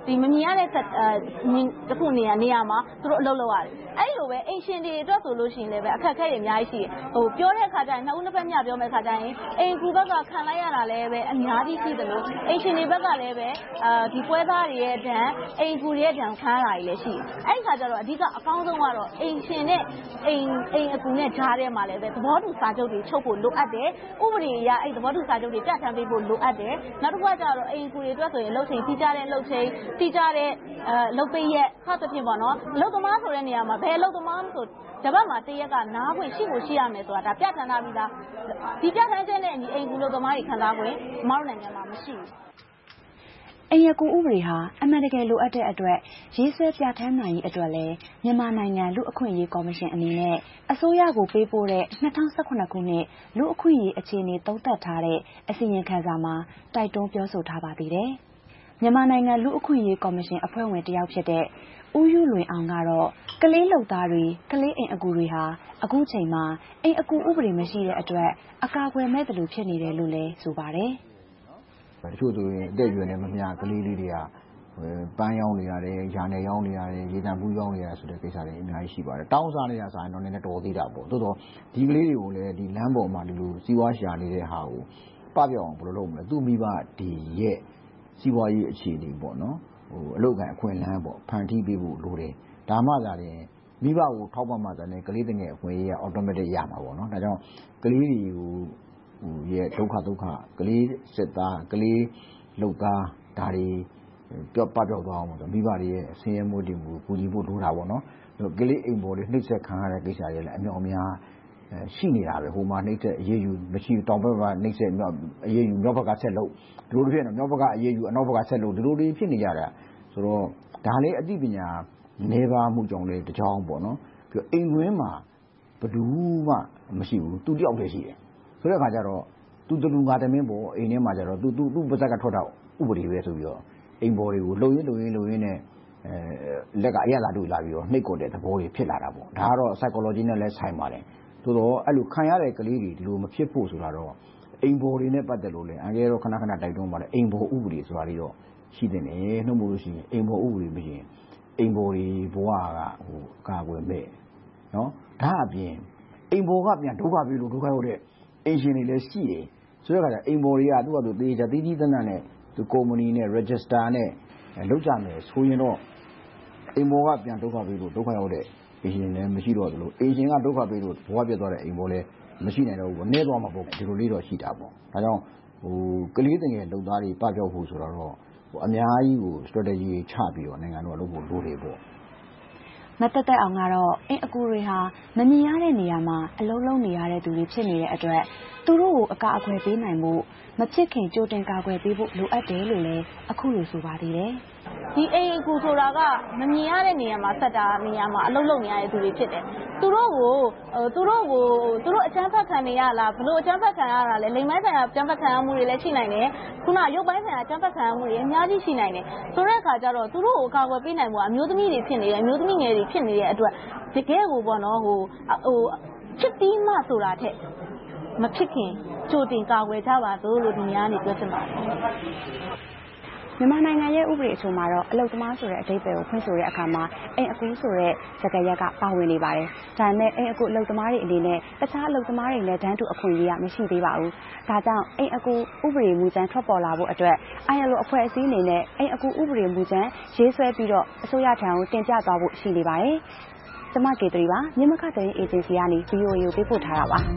Speaker 12: ဒီမမြင်ရတဲ့တစ်ခုနေရာနေရာမှာသူတို့အလုပ်လုပ်ရတယ်အဲ့လိုပဲအိမ်ရှင်တွေအတွက်ဆိုလို့ရှိရင်လည်းပဲအခက်အခဲတွေအများကြီးရှိတယ်ဟိုပြောတဲ့ခါကျရင်နှစ်ဦးနှစ်ဖက်မျှပြောမဲ့ခါကျရင်အိမ်ကူဘက်ကခံလိုက်ရတာလည်းပဲအများကြီးရှိတယ်လို့အိမ်ရှင်တွေဘက်ကလည်းပဲအာဒီပွဲသားတွေရဲ့ဒဏ်အိမ်ကူတွေရဲ့ဒဏ်ခံရတာကြီးလည်းရှိအဲ့ဒီခါကျတော့အဓိကအကောင်းဆုံးကတော့အိမ်ရှင်နဲ့အိမ်အိမ်အကူနဲ့ကြားထဲမှာလည်းပဲသဘောတူစာချုပ်တွေချုပ်ဖို့လိုအပ်တယ်ဥပဒေအရအဲ့သဘောတူစာချုပ်တွေပြဋ္ဌာန်းပေးဖို့လိုအပ်တယ်နောက်တစ်ခုကကျတော့အိမ်ကူတွေအတွက်ဆိုရင်လှုပ်ချိန်တီးကြတဲ့လှုပ်ချိန်တီးကြတဲ့အဲလှုပ်ပေးရဲ့စသဖြင့်ပေါ့နော်လှုပ်သမားဆိုတဲ့နေရာမှာဘယ်လှုပ်သမားဆိုတပတ်မှာတရက်ကနားခွင့်ရှိဖို့ရှိရမယ်ဆိုတာဒါပြဋ္ဌာန်းထားပြီးသားဒီပြဋ္ဌာန်းချက်နဲ့အညီအိမ်ကူလှုပ်သမားတွေခံစားခွင့်အမောက်နိုင်ငံမှာမရှိဘူး
Speaker 11: အိမ်ရကူဥပဒေဟာအမှန်တကယ်လိုအပ်တဲ့အတွက်ရေးဆွဲပြဋ္ဌာန်းနိုင်ရေးအတွက်လည်းမြန်မာနိုင်ငံလူအခွင့်အရေးကော်မရှင်အနေနဲ့အစိုးရကိုပေးပို့တဲ့၂၀၁၇ခုနှစ်လူအခွင့်အရေးအခြေအနေသုံးသပ်ထားတဲ့အစီရင်ခံစာမှာတိုက်တွန်းပြောဆိုထားပါသေးတယ်။မြန်မာနိုင်ငံလူအခွင့်အရေးကော်မရှင်အဖွဲ့ဝင်တစ်ယောက်ဖြစ်တဲ့ဦးယူလွင်အောင်ကတော့ကလေးလုပ်သားတွေကလေးအိမ်အကူတွေဟာအခုချိန်မှာအိမ်အကူဥပဒေမရှိတဲ့အတွက်အကာအကွယ်မဲ့တယ်လို့ဖြစ်နေတယ်လို့လည်းဆိုပါတယ်။
Speaker 13: တချို့ဆိုရင်အသက်အရွယ်နဲ့မမျှကလေးလေးတွေကပန်းရောင်းနေရတယ်၊ယာနယ်ရောင်းနေရတယ်၊ရေတံပူးရောင်းနေရတယ်ဆိုတဲ့ကိစ္စတွေအများကြီးရှိပါတယ်။တောင်းစားနေတာဆိုရင်တော့နည်းနည်းတော်သေးတာပေါ့။သို့တော့ဒီကလေးတွေကိုလည်းဒီလမ်းပေါ်မှာဒီလိုစီးပွားရှာနေတဲ့ဟာကိုပပျောက်အောင်ဘယ်လိုလုပ်မလဲ။သူ့မိဘဒီရဲ့စီးပွားရေးအခြေအနေပေါ့နော်။ဟိုအလုပ်ကအခွင့်အလမ်းပေါ့ဖန်တီးပေးဖို့လိုတယ်။ဒါမှသာရင်မိဘကိုထောက်ပံ့မှသာနဲ့ကလေးတွေရဲ့အခွင့်အရေးက automatic ရမှာပေါ့နော်။ဒါကြောင့်ကလေးတွေကိုဟိုရဲ့ဒုက္ခဒုက္ခကလေးစစ်သားကလေးလုပ်သားဒါတွေပြောပပျောက်သွားအောင်ဆိုမိဘတွေရဲ့ဆင်းရဲမှုတွေကိုပူညီဖို့လိုတာပေါ့နော်ကလေးအိမ်ပေါ်တွေနှိမ့်ဆက်ခံရတဲ့ကိစ္စတွေလည်းအမြောက်အများရှိနေတာပဲဟိုမှာနှိမ့်ဆက်အရေးယူမရှိတောင်ဘက်မှာနှိမ့်ဆက်အရေးယူမြောက်ဘက်ကဆက်လို့ဒီလိုတွေဖြစ်နေမြောက်ဘက်ကအရေးယူအနောက်ဘက်ကဆက်လို့ဒီလိုတွေဖြစ်နေကြတာဆိုတော့ဒါလေးအသိပညာနေပါမှုကြောင့်လေတကြောင်ပေါ့နော်ပြီးအိမ်တွင်းမှာဘယ်သူမှမရှိဘူးသူတယောက်တည်းရှိတယ်ဆိုတဲ့အခါကျတော့သူတလူငါတမင်းပေါ့အိမ်ထဲမှာကျတော့သူသူသူ့ပါဇက်ကထွက်တာဥပဒေပဲဆိုပြီးတော့အိမ်ပေါ်တွေကိုလှုပ်ရင်းလှုပ်ရင်းလှုပ်ရင်းနဲ့အဲလက်ကအရလာတို့လာပြီးတော့နှိပ်ကွက်တဲ့သဘောတွေဖြစ်လာတာပေါ့ဒါကတော့ psychology နဲ့လည်းဆိုင်ပါတယ်သို့တော့အဲ့လိုခံရတဲ့ကလေးတွေဒီလိုမဖြစ်ဖို့ဆိုတာတော့အိမ်ပေါ်တွေနဲ့ပတ်သက်လို့လည်းအငယ်တော့ခဏခဏတိုက်တွန်းပါတယ်အိမ်ပေါ်ဥပဒေဆိုတာတွေတော့ရှိတဲ့နေနှုတ်မို့လို့ရှိရင်အိမ်ပေါ်ဥပဒေမရင်အိမ်ပေါ်တွေဘဝကဟိုကာကွယ်မဲ့နော်ဒါအပြင်အိမ်ပေါ်ကပြန်ဒုက္ခပြီးလို့ဒုက္ခရောက်တဲ့အင်ရှင်တွေလည်းရှိတယ်ဆိုတော့ကအိမ်ပေါ်တွေကသူ့အတူတေးချာတီးတီးတန်းတန်းနဲ့သူကုမ္ပဏီနဲ့ register နဲ့လောက်ကြမယ်ဆိုရင်တော့အိမ်ပေါ်ကပြန်ဒုက္ခပေးလို့ဒုက္ခရောက်တဲ့အင်ရှင်လည်းမရှိတော့ဘူးလို့အင်ရှင်ကဒုက္ခပေးလို့ဘဝပြတ်သွားတဲ့အိမ်ပေါ်လည်းမရှိနိုင်တော့ဘူးပေါ့နည်းသွားမှာပေါ့ဒီလိုလေးတော့ရှိတာပေါ့ဒါကြောင့်ဟိုကလေးတငယ်လုပ်သားတွေပပျောက်ဖို့ဆိုတော့ဟိုအများကြီးကို strategy ချပြီးတော့နိုင်ငံတော်ကလုပ်ဖို့လိုတယ်ပေါ့
Speaker 11: မတက်တက်အောင်ကတော့အိမ်အကူတွေဟာမမြင်ရတဲ့နေရာမှာအလုံးလုံးနေရတဲ့သူတွေဖြစ်နေတဲ့အတွက်သူတို့ကိုအကာအကွယ်ပေးနိုင်မှုမဖြစ်ခင်ကြိုတင်ကာကွယ်ပေးဖို့လိုအပ်တယ်လို့လည်းအခုလိုဆိုပါသေးတယ်
Speaker 12: ။ဒီအိမ်အကူဆိုတာကမမြင်ရတဲ့နေရာမှာဆက်တာနေရာမှာအလုံးလုံးနေရတဲ့သူတွေဖြစ်တယ်။သူတို့ကိုသူတို့ကိုသူတို့အကြမ်းဖက်ခံနေရလားဘလို့အကြမ်းဖက်ခံရတာလဲလိမ်မိုင်းဆိုင်ရာအကြမ်းဖက်ခံရမှုတွေလည်းရှိနိုင်တယ်။ခုနရုပ်ပိုင်းဆိုင်ရာအကြမ်းဖက်ခံရမှုတွေအများကြီးရှိနိုင်တယ်။ဆိုတဲ့အခါကျတော့သူတို့ကိုကာကွယ်ပေးနိုင်ဖို့အမျိုးသမီးတွေဖြစ်နေတယ်အမျိုးသမီးငယ်တွေဖြစ်နေတဲ့အတွက်တကယ်ကိုပေါ့နော်ဟိုဟိုဖြစ်ပြီးမှဆိုတာထက်မဖြစ်ခင်ကြိုတင်ကာကွယ်ကြပါသို့လို့ဒီများနေပြောချင်ပါတယ်
Speaker 11: မြန်မာနိုင်ငံရဲ့ဥပဒေအချို့မှာတော့အလုတ်သမားဆိုတဲ့အဓိပ္ပာယ်ကိုဖွင့်ဆိုတဲ့အခါမှာအိမ်အကူဆိုတဲ့စကားရက်ကပါဝင်နေပါတယ်။ဒါပေမဲ့အိမ်အကူအလုတ်သမားတွေအနေနဲ့တခြားအလုတ်သမားတွေနဲ့တန်းတူအခွင့်အရေးကမရှိသေးပါဘူး။ဒါကြောင့်အိမ်အကူဥပဒေမူကြမ်းထွက်ပေါ်လာဖို့အတွက် I L O အဖွဲ့အစည်းအနေနဲ့အိမ်အကူဥပဒေမူကြမ်းရေးဆွဲပြီးတော့အစိုးရထံကိုတင်ပြသွားဖို့ရှိနေပါတယ်။ကျမကေတရီပါမြန်မာခသတင်းအေဂျင်စီကနေ V O A ကိုပေးပို့ထားတာပါ။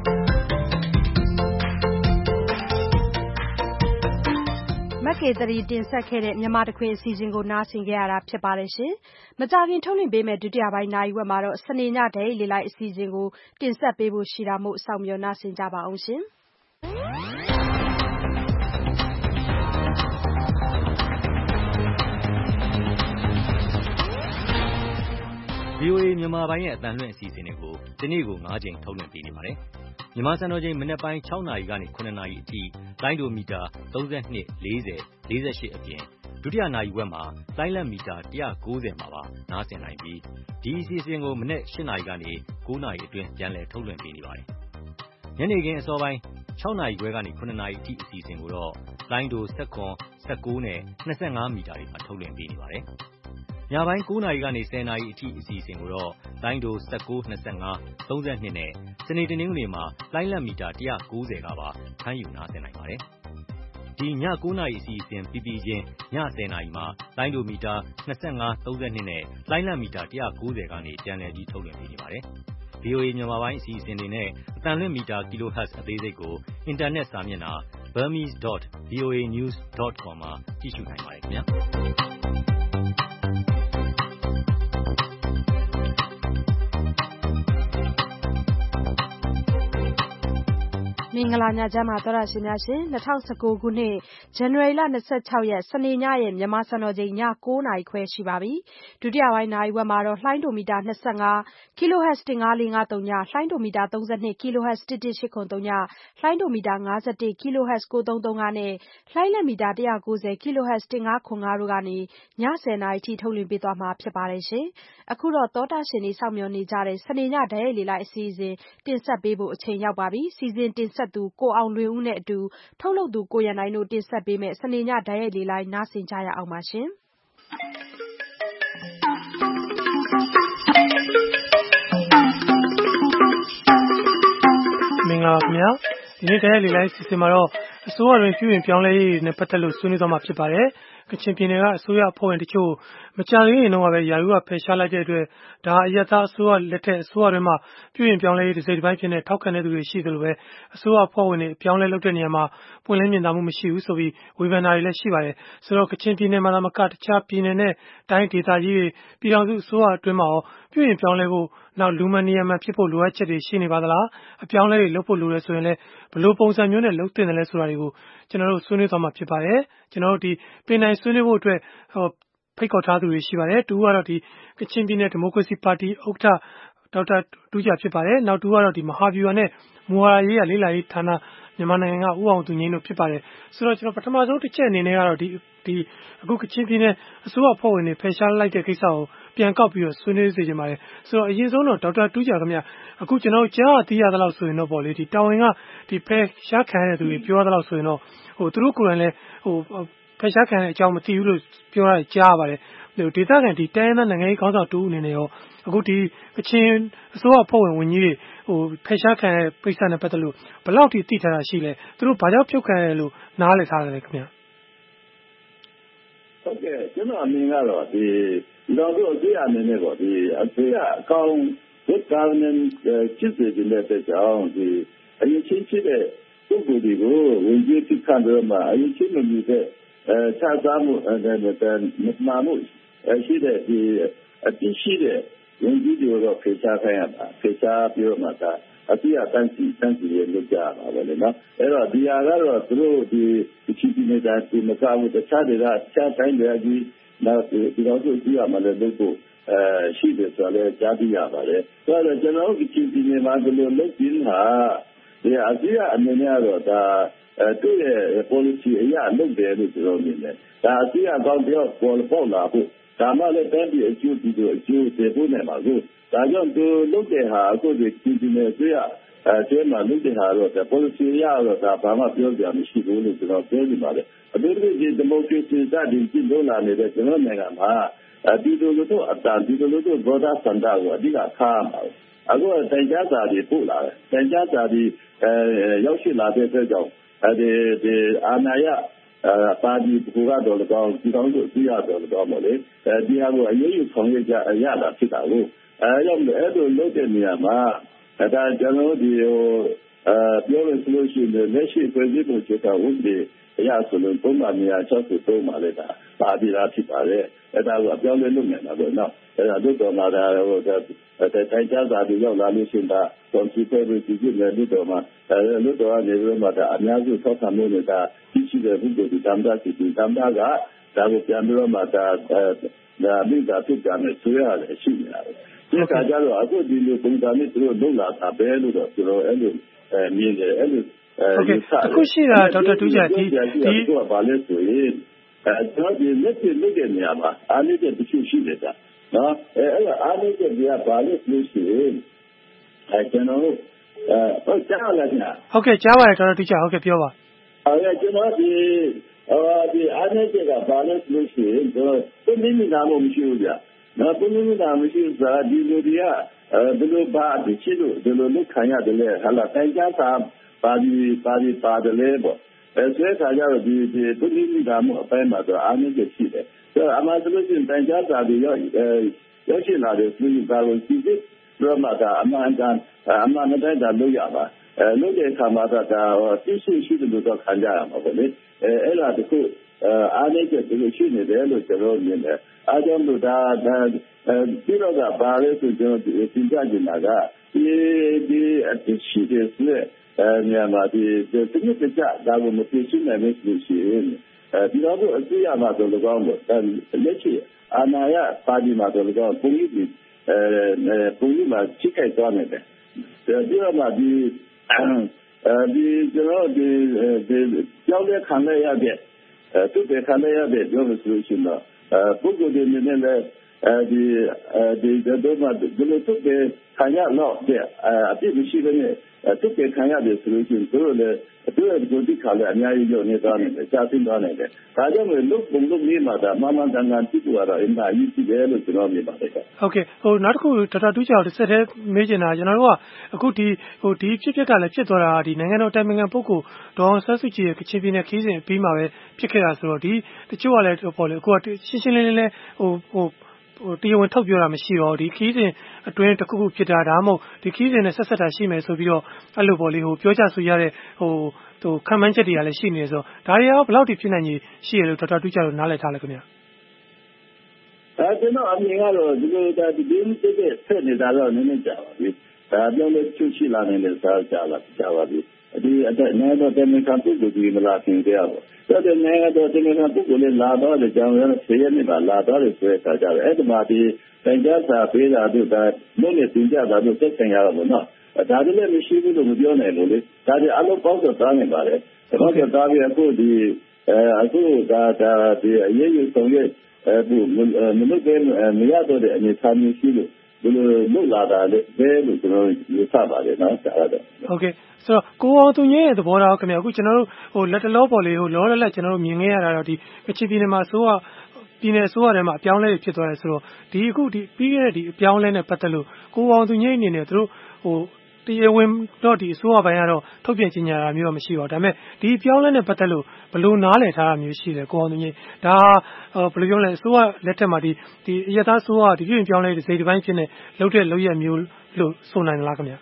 Speaker 2: မက်ကေတရီတင်ဆက်ခဲ့တဲ့မြန်မာတခွင်အစီအစဉ်ကိုနားဆင်ကြရတာဖြစ်ပါတယ်ရှင်။မကြာခင်ထုတ်လွှင့်ပေးမယ့်ဒုတိယပိုင်းနိုင်ဝက်မှာတော့စနေညဒိတ်လေလိုက်အစီအစဉ်ကိုတင်ဆက်ပေးဖို့ရှိတာမို့စောင့်မျှော်နားဆင်ကြပါအောင်ရှင်။
Speaker 6: V O A မြန်မာပိုင်းရဲ့အသံလွှင့်အစီအစဉ်တွေကိုဒီနေ့ကို၅ချိန်ထုတ်လွှင့်ပေးနေပါတယ်။မြန်မာစံတော်ချိန်မနက်ပိုင်း၆နာရီကနေ၇နာရီအထိလိုင်းဒိုမီတာ၃၂ ၄၀ ၄၈အပြင်ဒုတိယနာရီဝက်မှာလိုင်းလက်မီတာ၁၉၀မှာပါနားဆင်နိုင်ပြီးဒီအစီအစဉ်ကိုမနက်၈နာရီကနေ၉နာရီအတွင်းပြန်လည်ထုတ်လွှင့်ပေးနေပါတယ်။ညနေခင်းအစောပိုင်း၆နာရီခွဲကနေ၇နာရီအထိအစီအစဉ်ကိုတော့လိုင်းဒို ၁၇, ၁၉ နဲ့ ၂၅ မီတာတွေမှာထုတ်လွှင့်ပေးနေပါတယ်။ညပိုင်း ၉ နာရီကနေ ၁၀ နာရီအထိအစီအစဉ်ကိုတော့လိုင်းဒို ၁၉, ၂၅, ၃၂ နဲ့စနေတနင်္ဂနွေမှာလိုင်းလတ်မီတာ ၁၉၀ ကပါဖမ်းယူနားဆင်နိုင်ပါတယ်။ဒီည ၉ နာရီအစီအစဉ်ပြီးပြီးချင်းည ၁၀ နာရီမှာလိုင်းဒိုမီတာ ၂၅, ၃၂ နဲ့လိုင်းလတ်မီတာ ၁၉၀ ကနေပြန်လည်ပြီးထုတ်လွှင့်ပေးနေပါတယ်။ ဗွီအိုအေ မြန်မာပိုင်းအစီအစဉ်တွေနဲ့အသံလွှင့်မီတာ Kilohertz အသေးစိတ်ကိုအင်တာနက်စာမျက်နှာ burmese dot v o a news dot com မှာကြည့်ရှုနိုင်ပါတယ်ခင်ဗျာ။
Speaker 2: မင်္ဂလာညချမ်းပါသောတာရှင်များရှင်၂၀၁၉ခုနှစ်ဇန်နဝါရီလ၂၆ရက်စနေညရဲ့မြန်မာစံတော်ချိန်ည၉နာရီခွဲရှိပါပြီဒုတိယပိုင်းနာရီဝက်မှာတော့လှိုင်းဒိုမီတာ၂၅ kHz ၁၅၄၅၃ညလှိုင်းဒိုမီတာ၃၂ kHz ၁၁၈၇၃ညလှိုင်းဒိုမီတာ၅၁ kHz ၉၃၃၅နဲ့လှိုင်းလက်မီတာ၁၉၀ kHz ၁၅၇၅တို့ကနေည၁၀နာရီထိထုတ်လွှင့်ပေးသွားမှာဖြစ်ပါတယ်ရှင်အခုတော့သောတာရှင်တွေစောင့်မျှော်နေကြတဲ့စနေညဓာတ်ရိုက်လေလိုက်အစီအစဉ်တင်ဆက်ပေးဖို့အချိန်ရောက်ပါပြီစီစဉ်တင်ဆက်သူကိုအောင်လွင်ဦးနဲ့အတူထုတ်လုပ်သူကိုရန်နိုင်တို့တင်ဆက်ပေးမယ့်စနေညဓာတ်ရိုက်လေလိုက်နားဆင်ကြရအောင်ပါရှင်
Speaker 14: မင်္ဂလာပါခင်ဗျာဒီနေ့ဓာတ်ရိုက်လေလိုက်စီစဉ်မှာတော့အစိုးရတွင်ပြုပြင်ပြောင်းလဲရေးတွေနဲ့ပတ်သက်လို့ဆွေးနွေးသွားမှာဖြစ်ပါတယ်ကချင်ပြည်နယ်ကအစိုးရအဖွဲ့ဝင်တချို့မကြာသေးခင်တုန်းကပဲယာယီကဖယ်ရှားလိုက်တဲ့အတွက်ဒါအယက်သားအစိုးရလက်ထက်အစိုးရတွေမှာပြုပြင်ပြောင်းလဲရေးတစ်စိတ်တစ်ပိုင်းဖြစ်နေထောက်ခံတဲ့သူတွေရှိသလိုပဲအစိုးရအဖွဲ့ဝင်တွေပြောင်းလဲလုပ်တဲ့နေရာမှာပွင့်လင်းမြင်သာမှုမရှိဘူးဆိုပြီးဝေဖန်တာတွေလည်းရှိပါတယ်ဆိုတော့ကချင်ပြည်နယ်မှာသာမကတခြားပြည်နယ်နဲ့တိုင်းဒေသကြီးတွေပြည်ထောင်စုအစိုးရအတွင်းမှာရောပြုပြင်ပြောင်းလဲဖို့နောက်လူမှန်နေရာမှန်ဖြစ်ဖို့လိုအပ်ချက်တွေရှိနေပါသလားအပြောင်းလဲတွေလုပ်ဖို့လိုတယ်ဆိုရင်လည်းဘယ်လိုပုံစံမျိုးနဲ့လုပ်သင့်တယ်လဲဆိုတာတွေကိုကျွန်တော်တို့ဆွေးနွေးသွားမှာဖြစ်ပါတယ်ကျွန်တော်တို့ဒီပင်နိုင်ဆွေးနွေးဖို့အတွက်ဟိုဖိတ်ခေါ်ထားသူတွေရှိပါတယ်တူကတော့ဒီကချင်ပြည်နယ်ဒီမိုကရေစီပါတီဥက္ကဋ္ဌဒေါက်တာတူးကြဖြစ်ပါတယ်နောက်တူကတော့ဒီမဟာဗျူဟာနဲ့မူဝါဒရေးရလေးလာရေးဌာနမြန်မာနိုင်ငံကဦးအောင်သူငိမ့်တို့ဖြစ်ပါတယ်ဆိုတော့ကျွန်တော်ပထမဆုံးတစ်ချက်အနေနဲ့ကတော့ဒီဒီအခုကချင်ပြည်နယ်အစိုးရအဖွဲ့ဝင်တွေဖယ်ရှားလိုက်တဲ့ကိစ္စကိုပြန်ကောက်ပြီးတော့ဆွေးနွေးစေချင်ပါတယ်ဆိုတော့အရင်ဆုံးတော့ဒေါက်တာတူးကြခင်ဗျအခုကျွန်တော်ကြားသိရသလောက်ဆိုရင်တော့ပေါ့လေဒီတာဝန်ကဒီဖယ်ရှားခံရတဲ့သူတွေပြောရသလောက်ဆိုရင်တော့ဟိုသူတို့ကိုယ်တိုင်လည်းဟိုဖယ်ရှားခံတဲ့အကြောင်းမသိဘူးလို့ပြောရကြားပါတယ်ဒေသခံဒီတိုင်းသားနိုင်ငံရေးခေါင်းဆောင်တူအနေနဲ့ရောအခုဒီကချင်အစိုးရအဖွဲ့ဝင်ဝန်ကြီးတွေဟိုဖယ်ရှားခံတဲ့ပိဿနဲ့ပတ်သက်လို့ဘယ်လောက်ထိသိထားတာရှိလဲသူတို့ဘာကြောင့်ဖြုတ်ခံရလို့နားလည်ထားတယ်ခင်ဗျ
Speaker 15: ဟုတ်ကဲ့ကျွန်တော်အမြင်ကတော့ဒီတော့တို့အစိုးရအနေနဲ့ပေါ့ဒီအစိုးရအကောင် good governance ဖြစ်စေတဲ့တဲ့ကြောင့်ဒီအရင်ချင်းဖြစ်တဲ့ပုဂ္ဂိုလ်တွေကိုဝန်ကြီးဖြစ်ခံရမှာအရင်ချင်းမြည်တဲ့အဲခြားသားမှုအဲမမှန်မှုရှိတဲ့ဒီအတိရှိတဲ့ဝန်ကြီးတွေတော့ဖေချာခိုင်းရတာဖေချာပြောမှသာအတိအတန်းစီတန်းစီရလို့ကြားပါပဲလေနော်အဲ့တော့ဒီဟာကတော့သူတို့ဒီချီတီနေတာဒီမကဘူးတခြားတွေကခြားတိုင်းတွေကြီးနောက်ဒီတော့သူကြည့်ရမှလည်းလုပ်ဖို့အဲရှိတယ်ဆိုတော့ကြားသိရပါတယ်ဆိုတော့ကျွန်တော်တို့ချီတီနေမှာဒီလိုလုပ်ပြီးဟာဒီအစီအအနေနဲ့တော့ဒါအဲသူ့ရဲ့ policy အရလုပ်တယ်လို့ကျွန်တော်မြင်တယ်ဒါအစီအကောင်းပြောပေါ်ပေါ်လာဖို့ဒါမှလည်းတန်းပြီးအကျိုးပြီးတော့အကျိုးတွေပို့နေမှာကိုဒါကြောင့်သူလုပ်တဲ့ဟာအခုဒီဒီနေဆိုရအဲတဲမှာလုပ်တဲ့ဟာတော့ policy ရတော့ဒါဘာမှပြောကြမရှိဘူးလို့ကျွန်တော်ပြောနေပါတယ်အတူတူဒီ democracy စတင်ကြည့်လို့လာနေတဲ့ကျွန်တော်နိုင်ငံမှာဒီလိုလိုတော့အတားဒီလိုလိုတော့ဘောဓစန္ဒကိုအဓိကခါမှာအခုတိုင်ကြားစာတွေပို့လာတယ်တိုင်ကြားစာတွေအဲရောက်ရှိလာတဲ့အတွက်ကြောင့်အဲဒီဒီအာဏာရပါတီဘူကတော့လည်းကောင်းဒီကောင်းကိုသိရတော့လည်းကောင်းပါလေအဲဒီဟာကိုအရေးယူဆောင်ရွက်ကြရတာဖြစ်တာကိုအဲရောက်လို့အဲ့လိုလုပ်တဲ့နေရာမှာဒါကျွန်တော်ဒီဟိုအဲပြောလို့ဆိုလို့ရှိရင်လက်ရှိပြည်သူ့ကိုချက်တာဝန်တွေအရာဆိုလို့ပုံမှန်နေရာ၆၀သုံးပါလေတာပါတီလားဖြစ်ပါလေအဲ့ဒါကိုအပြောင်းလဲလုပ်နေတာပေါ့နော်အဲ့ဒါတို့တော်မှာဒါဟိုဒါတိုင်ကြားစာတွေရောက်လာလို့ရှိရင်ဒါကွန်ပျူတာတွေကြည့်နေလို့တော်မှာအဲလို့တော်ကနေပြီးတော့ဒါအများစုထောက်ခံမှုနဲ့ဒါရှိတဲ့ဘုဒ္ဓဒီတမ်းတာစီတမ်းတာကဒါကိုပြန်ပြီးတော့မှဒါဒါမိသားစုကြမယ်ဆိုရတယ်ရှိနေတာဒီကကြတော့အခုဒီလိုပုံစံနဲ့သူတို့လုပ်လာတာပဲလို့တော့ကျွန်တော်အဲ့လိုအဲမြင်တယ်အဲ့လို
Speaker 14: အဲအခုရှိတာဒေါက်တာတူးကြဒီ
Speaker 15: ဒီကဘာလဲဆိုရင်အဲတော့ဒီလက်ပြလုပ်တဲ့နေရာမှာအားလေးတဲ့တချို့ရှိတယ်ကနော်အဲအဲ့အားလေးတဲ့နေရာဘာလဲဆိုရင်အဲကျွန်တော်အဲဟုတ်ကြားလာကြ
Speaker 14: ဟုတ်ကဲ့ကြားပါတယ်ဒေါက်တာတူးကြဟုတ်ကဲ့ပြောပါ
Speaker 15: အဲကျွန်တော်ဒီဒီအားနည်းချက်ကဘာလဲဆိုလို့ရှိရင်ကျွန်တော်ပုံနေနေတာမရှိဘူးဗျနော်ပုံနေနေတာမရှိဘူးဆိုတာဒီလိုတွေကအဲဒီလိုဘာဒီချစ်လို့ဒီလိုလုပ်ခံရတယ်လေဟာလာတိုင်ကြားစာပါဒီပါဒီပါတယ်လေပေါ့အဲဆိုတဲ့အခါကျတော့ဒီဒီပုံနေနေတာမှုအပိုင်းမှာတော့အားနည်းချက်ရှိတယ်ဆိုတော့အမှန်ဆိုလို့ရှိရင်တိုင်ကြားစာတွေရောက်ရောက်ရှိလာတယ်ဆိုရင်ဒါကိုကြည့်ပြီးတော့မှဒါအမှန်ကန်အမှန်တိုင်းဒါလုပ်ရပါအဲလုပ်တဲ့အခါမှာတော့ဒါသိရှိရှိတယ်လို့တော့ခံကြရမှာပေါ့လေအဲအဲ့ဒါတခုအားနည်းချက်တွေရှိနေတယ်လို့ကျွန်တော်မြင်တယ်အားကြောင့်လို့ဒါဒါပြီးတော့ကဘာလဲဆိုကျွန်တော်သင်ကြားနေတာကဒီဒီအတိရှိတဲ့ဆက်အဲမြန်မာဒီဒီနေ့ကဒါကိုမသိရှိနိုင်လို့ရှိရင်အဲဒီတော့အစိုးရမှာတော့၎င်းလို့လက်ရှိအာဏာရပါတီမှာတော့၎င်းပုံရိပ်အဲပုံရိပ်မှာချိတ်ခိုက်သွားနေတယ်ဒီတော့မှဒီအဲဒီကျွန်တော်ဒီဒီကြောက်တဲ့ခံရတဲ့သူ့တဲ့ခံရတဲ့ပြောလို့ဆိုရှင်တော့ပုဂ္ဂိုလ်တွေနဲ့လည်းအဲဒီအဲဒီတော့မှဒီလိုသူ့တဲ့ခံရတော့တဲ့အပြစ်မရှိဘဲနဲ့သူ့တဲ့ခံရတယ်ဆိုလို့ရှိရင်တို့လည်းသူ့ရဲ့ကိုယ်တိခါလည်းအများကြီးလုပ်နေသွားတယ်ကြာသိသွားတယ်ဒါကြောင့်မို့လို့ပုံလို့နေမှာဒါမမတန်ကန်တိကျတော့အင်တာကြီးရှိတယ်လို့ကျွန်တော်မြင်ပါတယ်
Speaker 14: ဟုတ်ကဲ့ဟိုနောက်တစ်ခုဒေါက်တာတူးကျော်တစ်ဆက်တည်းမေးချင်တာကျွန်တော်တို့ကအခုဒီဟိုဒီဖြစ်ဖြစ်ကလည်းဖြစ်သွားတာဒီနိုင်ငံတော်တိုင်ပင်ခံပုဂ္ဂိုလ်ဒေါ်အောင်ဆန်းစုကြည်ရဲ့ကချင်ပြည်နယ်ခီးစဉ်ပြီးမှပဲဖြစ်ခဲ့တာဆိုတော့ဒီတချို့ကလည်းပေါ့လေအခုကရှင်းရှင်းလင်းလင်းလဲဟိုဟိုဟိုတရားဝင်ထုတ်ပြောတာမရှိတော့ဒီခီးစဉ်အတွင်းတစ်ခုခုဖြစ်တာဒါမှမဟုတ်ဒီခီးစဉ်နဲ့ဆက်ဆက်တာရှိမယ်ဆိုပြီးတော့အဲ့လိုပေါ့လေဟိုပြောကြဆိုရတဲ့ဟိုဟိုခံမှန်းချက်တွေကလည်းရှိနေဆိုတော့ဒါတွေကဘယ်လောက်ထိဖြစ်နိုင်ကြီးရှိရလို့ဒေါက်တာတူးကျော်တို့နားလည်ထားလဲခင်ဗျာ
Speaker 15: အဲကျွန်တော်အမြင်ကတော့ဒီလိုဒါဒီင်းတက်တဲ့ဆက်နေတာတော့နည်းနည်းကြာပါပြီဒါပြောလို့ချွတ်ရှိလာနေတယ်စားကြလာကြပါပြီဒီအဲ့နဲ့တော့တင်ခံပုဂ္ဂိုလ်ကြီးမလာခင်ကြရပါဆိုတော့နေတော့တင်ခံပုဂ္ဂိုလ်လေးလာတော့တဲ့ကြောင်ရဆေးရနေတာလာတော့တယ်ဆိုတဲ့အခါကျတော့အဲ့ဒီမှာဒီတိုင်ကြားစာပေးတာတို့ဒါလို့နေတင်ကြတာတို့သက်ဆိုင်ရတော့ဘောနော်ဒါတွေလည်းမရှိဘူးလို့မပြောနိုင်ဘူးလေဒါတွေအလုံးပေါင်းတော့သားနေပါတယ်ဒါကြောင့်သားပြီးအခုဒီအဲအခုဒါဒါဒီအရေးယူဆောင်ရွက်အဲဒီမလုပ်တဲ့မရတော့တဲ့အနေအထားမျိုးရှိလို့ဘယ်လိုလုပ်လာတာလဲဘယ်လိုကျွန်တော်ယူဆပါတယ်နော်ဆရာတော်
Speaker 14: ဟုတ်ကဲ့ဆိုတော့ကိုအောင်သူငင်းရဲ့သဘောထားခင်ဗျအခုကျွန်တော်တို့ဟိုလက်တလောပေါ်လေးဟိုလောလလက်ကျွန်တော်တို့မြင်ခဲ့ရတာတော့ဒီကချင်ပြည်နယ်မှာဆိုတော့ပြည်နယ်အစိုးရထဲမှာအပြောင်းလဲဖြစ်သွားတယ်ဆိုတော့ဒီအခုဒီပြီးခဲ့တဲ့ဒီအပြောင်းလဲနဲ့ပတ်သက်လို့ကိုအောင်သူငင်းအနေနဲ့သူတို့ဟိုတရားဝင်တော့ဒီအစိုးရပိုင်းကတော့ထုတ်ပြန်ကြေညာတာမျိုးတော့မရှိပါဘူးဒါပေမဲ့ဒီပြောင်းလဲနဲ့ပတ်သက်လို့ဘယ်လိုနားလည်ထားတာမျိုးရှိတယ်ကိုအောင်သူကြီးဒါဘယ်လိုပြောလဲအစိုးရလက်ထက်မှာဒီဒီအရသာအစိုးရဒီပြင်ပြောင်းလဲတဲ့စိတ်တစ်ပိုင်းဖြစ်နေလှုပ်တဲ့လှုပ်ရက်မျိုးလို့ဆိုနိုင်လားခင်ဗျ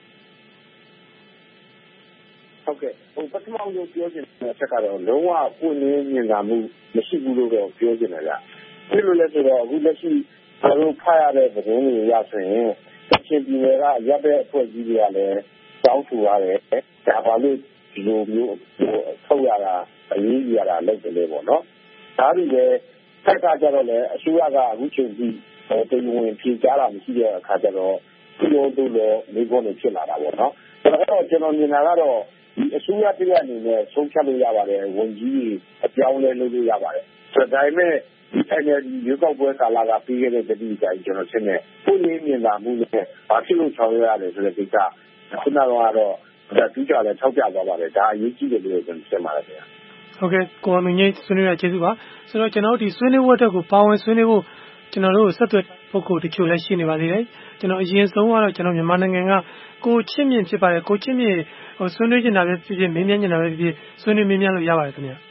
Speaker 16: ဟုတ်ကဲ့ဟိုပထမဆုံးပြောချင်တဲ့အချက်ကတော့လုံးဝပွင့်လင်းမြင်သာမှုမရှိဘူးလို့တော့ပြောချင်တယ်ဗျဒီလိုလဲဆိုတော့အခုလက်ရှိကျွန်တော်ဖတ်ရတဲ့သတင်းတွေရဆိုရင်ကချင်ပြည်နယ်ကရပ်တဲ့အဖွဲ့အစည်းတွေကလည်းတောင်းဆိုရတယ်ဒါပါလို့ဒီလိုမျိုးထုတ်ရတာအရေးကြီးရတာလုပ်တယ်လေပေါ့နော်ဒါတွေလည်းဖက်ကကြတော့လေအစိုးရကအခုချိန်ကြီးတင်ဝင်ဖြေကြားတာမရှိတဲ့အခါကျတော့ဒီလိုတို့လည်းမိဘတွေဖြစ်လာတာပေါ့နော်အဲ့တော့ကျွန်တော်မြင်တာကတော့ဒီအစိုးရတရားအနေနဲ့ဆုံးဖြတ်လို့ရပါတယ်ဝန်ကြီးအပြောင်းလဲလုပ်လို့ရပါတယ်ဆိုတော့ဒါပေမဲ့ဒီတိုင်းနဲ့ဒီရွေးကောက်ပွဲကာလကပြီးခဲ့တဲ့တတိယတိုင်းကျွန်တော်ရှင်းနေပုံရင်းမြင်လာမှုနဲ့ဘာဖြစ်လို့ဆောင်ရွက်ရတယ်ဆိုတဲ့ကိစ္စခုနကတော့ဒါတူးကြလည်းထောက်ပြသွားပါတယ်ဒါအရေးကြီးတယ်လို့ကျွန်တော်ရှင်းပါတယ်ခင်ဗျာ
Speaker 14: ဟုတ်ကဲ့ကိုအောင်မြင့်ဆွေးနွေးရကျေးဇူးပါဆိုတော့ကျွန်တော်တို့ဒီဆွေးနွေးပွဲအတွက်ကိုပါဝင်ဆွေးနွေးဖို့ကျွန်တော်တို့ဆက်သွယ်ပုဂ္ဂိုလ်တချို့လည်းရှိနေပါသေးတယ်ကျွန်တော်အရင်ဆုံးကတော့ကျွန်တော်မြန်မာနိုင်ငံကကိုချစ်မြင့်ဖြစ်ပါတယ်ကိုချစ်မြင့်ဟိုဆွေးနွေးနေတာပဲဖြစ်ဖြစ်မင်းမြန်းနေတာပဲဖြစ်ဖြစ်ဆွေးနွေးမင်းမြန်းလို့ရပါတယ်ခင်ဗျာ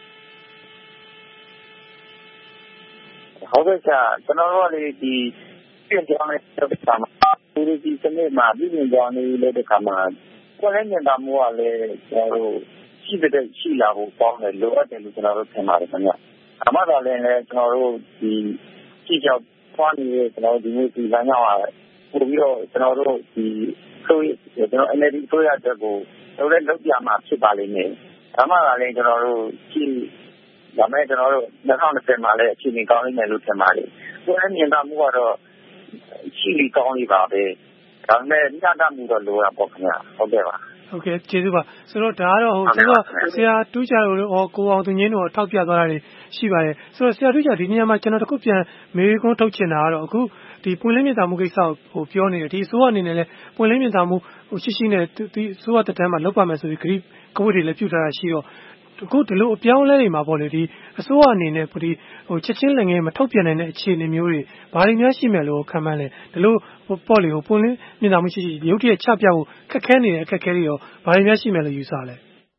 Speaker 16: ဟုတ်ကဲ့ဆရာကျွန်တော်တို့ကလေဒီပြင်ပြောင်းနေတဲ့ခါမှာဒီဒီစနစ်မှာပြည်ပြင်ပြောင်းနေတဲ့ခါမှာကိုယ်လည်းမြင်တာမျိုးကလည်းကျွန်တော်တို့ရှိတဲ့ရှိလာဖို့ပေါင်းတယ်လိုအပ်တယ်လို့ကျွန်တော်တို့ထင်ပါတယ်ခင်ဗျာအမှန်တော့လည်းကျွန်တော်တို့ဒီကြည့်ကြောက်ဖွားနေတဲ့ကျွန်တော်ဒီမျိုးဒီလမ်းကြောင်းအားပို့ပြီးတော့ကျွန်တော်တို့ဒီဆိုကျွန်တော် N L D ဆိုရတဲ့ကိုတို့လည်းလုပ်ပြမှာဖြစ်ပါလိမ့်မယ်အမှန်ကလည်းကျွန်တော်တို့ကြည့်ဒါမဲ့ကျွန်တော်တို့၂၀၂၀မှာလည်းအခြေအနေကောင်းနေတယ်လို့ထင်ပါတယ်ကိုယ်လည်းမြင်တာမျိုးကတော့ရှိပြီးကောင်းနေပါပဲဒါပေမဲ့ညတာမှုတော့လိုတာပေါ့ခင်ဗျာဟုတ်ကဲ့ပါ
Speaker 14: ဟုတ်ကဲ့ကျေးဇူးပါဆိုတော့ဒါကတော့ဟိုဆိုတော့ဆရာတူးကြတို့ဟောကိုအောင်သူငင်းတို့ထောက်ပြသွားတာတွေရှိပါတယ်ဆိုတော့ဆရာတူးကြဒီနေရာမှာကျွန်တော်တခုပြန်မေးခွန်းထုတ်ချင်တာကတော့အခုဒီပွင့်လင်းမြင်သာမှုကိစ္စကိုဟိုပြောနေတယ်ဒီအစိုးရအနေနဲ့လည်းပွင့်လင်းမြင်သာမှုဟိုရှိရှိနဲ့ဒီအစိုးရတက်တန်းမှာလောက်ပါမယ်ဆိုပြီးဂရိကဝတ်တွေလည်းပြုထားတာရှိတော့အခုဒီလိုအပြောင်းလဲတွေမှာပေါ့လေဒီအစိုးရအနေနဲ့ဒီဟိုချက်ချင်းလည်းငယ်မထုတ်ပြန်နိုင်တဲ့အခြေအနေမျိုးတွေဘာတွေများရှိမယ်လို့ခံမှန်းလဲဒီလိုပေါ့လေဟိုပွင့်လင်းမြင်သာမှုရှိရှိရုပ်တရက်ချပြဖို့ခက်ခဲနေတဲ့အခက်အခဲတွေရောဘာတွေများရှိမယ်လို့ယူဆလဲ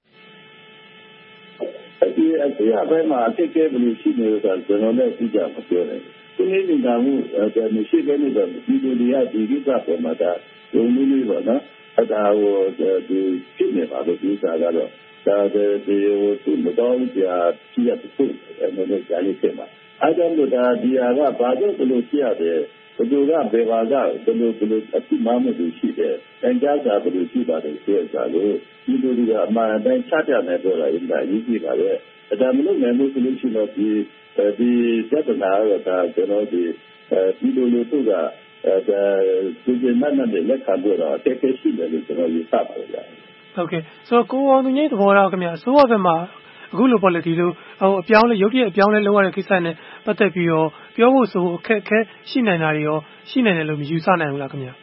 Speaker 15: ဒီအစီအပိုင်းမှာအခက်အခဲဘယ်လိုရှိနေလဲဆိုတော့ကျွန်တော်လည်းသိကြမပြောနိုင်ဘူးဒီနေ့မြင်သာမှုအဲမရှိဘဲနဲ့တော့ဒီလိုတွေကဒီကိစ္စပေါ်မှာဒါရုံးလေးပါနော်အဲဒါဟိုဒီဖြစ်နေပါလို့ဒီစားကတော့ဒါဒီဟိုသူမတော်ကြကြီးရဖို့အဲ့လိုကြားနေတယ်မှာအဲဒါလို့ဒါဒီဟာကဘာလို့ဘလို့ဖြစ်ရတယ်ဘယ်လိုကဘယ်ပါကဘယ်လိုဘယ်လိုအဖြစ်မှမလို့ရှိတယ်အန်ကြားတာဘယ်လိုရှိပါတယ်ဆိုရတာလို့ဒီလိုဒီကအမှန်တမ်းချပြမယ်ပြောတာအင်းဒါရေးကြည့်ပါလေဒါမလို့လည်းလို့ဆိုလို့ရှိတော့ဒီဒီစက်တနာတော့ဒါကျွန်တော်ဒီဒီလိုလိုတို့ကဒါဒီကျမှတ်တဲ့လက်ခံတော့အတက်ရှိတယ်လို့ကျွန်တော်ယူဆပါတယ်ဗျာ
Speaker 14: ဟုတ်ကဲ့ဆိုတော့ကိုအောင်သူကြီးသဘောထားခင်ဗျာအစိုးရဘက်မှာအခုလိုပေါ့လေဒီလိုဟိုအပြောင်းလဲရုပ်တရက်အပြောင်းလဲလုပ်ရတဲ့ကိစ္စနဲ့ပတ်သက်ပြီးတော့ပြောဖို့ဆိုအခက်အခဲရှိနိုင်တာတွေရောရှိနိုင်တယ်လို့မယူဆနိုင်ဘူးလားခင်ဗျာ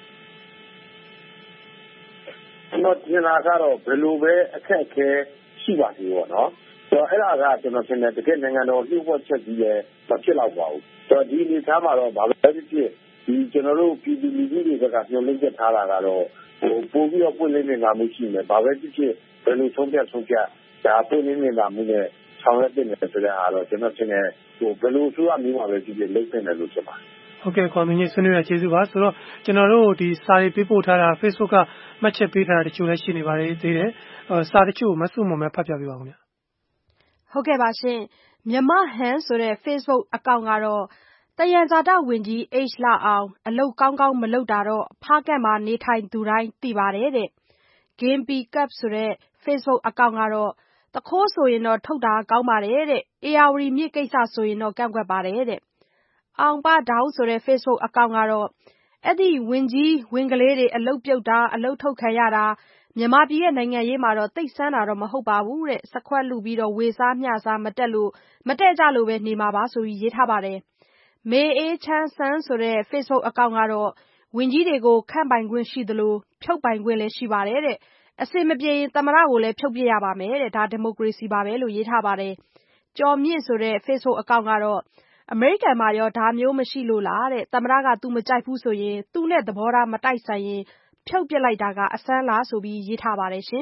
Speaker 16: ကျွန်တော်ဒီနာကတော့ဘယ်လိုပဲအခက်အခဲရှိပါသေးပေါ့နော်ဆိုတော့အဲ့ဒါကကျွန်တော်ထင်တယ်တကယ်နိုင်ငံတော်လှုပ်ဝက်ချက်ကြီးရဲ့မဖြစ်တော့ပါဘူးဆိုတော့ဒီအနေထားမှာတော့ဘာပဲဖြစ်ဖြစ်ဒီကျွန်တော်တို့ပြည်သူလူထုတွေကညှို့လင့်ချက်ထားတာကတော့ဟိုပို့ပြီးတော့ပွင့်လင်းနေတာမျိုးရှိနေဘာပဲဖြစ်ဖြစ်ဘယ်လိုဆုံးဖြတ်ဆုံးဖြတ်ဒါပွင့်လင်းနေတာမျိုးနဲ့ဆောင်ရွက်တဲ့ဆိုတဲ့အားတော့ကျွန်တော်ထင်တယ်ဟိုဘယ်လိုဆိုရမျိုးမှာပဲဖြစ်ဖြစ်လုပ်နေတယ်လို့ထင်ပါတယ်
Speaker 14: ဟုတ်ကဲ့ကွန်မြူနတီဆွေးနွေးရကျေးဇူးပါဆိုတော့ကျွန်တော်တို့ဒီစာရေးပေးပို့ထားတာ Facebook ကမှတ်ချက်ပေးထားတာတချို့လည်းရှိနေပါတယ်သေးတယ်စာတချို့မဆုမမဲဖတ်ပြပေးပါဦးခင်ဗျ
Speaker 2: ဟုတ်ကဲ့ပါရှင်မြန်မာဟန်ဆိုတဲ့ Facebook အကောင့်ကတော့တယံဇာတဝင်ကြီး H လအောင်အလုတ်ကောင်းကောင်းမလုပ်တာတော့ဖားကန့်မှာနေထိုင်သူတိုင်းသိပါတယ်တဲ့ Game P Cup ဆိုတဲ့ Facebook အကောင့်ကတော့တခိုးဆိုရင်တော့ထုတ်တာကောင်းပါတယ်တဲ့အေယာဝတီမြစ်ကိစ္စဆိုရင်တော့ကန့်ကွက်ပါတယ်တဲ့အောင်ပါဒေါင်းဆိုတဲ့ Facebook အကောင့်ကတော့အဲ့ဒီဝင်ကြီးဝင်ကလေးတွေအလုတ်ပြုတ်တာအလုတ်ထုတ်ခံရတာမြန်မာပြည်ရဲ့နိုင်ငံရေးမှာတော့တိတ်ဆန်းတာတော့မဟုတ်ပါဘူးတဲ့စခွက်လူပြီးတော့ဝေစားမျှစားမတက်လို့မတက်ကြလို့ပဲနေမှာပါဆိုပြီးရေးထားပါတယ်မေအေးချမ်းဆန်းဆိုတဲ့ Facebook အကောင့်ကတော့ဝင်ကြီးတွေကိုခန့်ပိုင်ခွင့်ရှိသလိုဖြုတ်ပိုင်ခွင့်လည်းရှိပါတယ်တဲ့အစင်မပြေရင်သမ္မတကိုလည်းဖြုတ်ပြရပါမယ်တဲ့ဒါဒီမိုကရေစီပါပဲလို့ရေးထားပါတယ်ကျော်မြင့်ဆိုတဲ့ Facebook အကောင့်ကတော့အမေရိကန်မှာရောဒါမျိုးမရှိလို့လားတဲ့သမ္မတကသူမကြိုက်ဘူးဆိုရင်သူနဲ့သဘောထားမတိုက်ဆိုင်ရင်ဖြုတ်ပြလိုက်တာကအစမ်းလားဆိုပြီးရေးထားပါတယ်ရှင်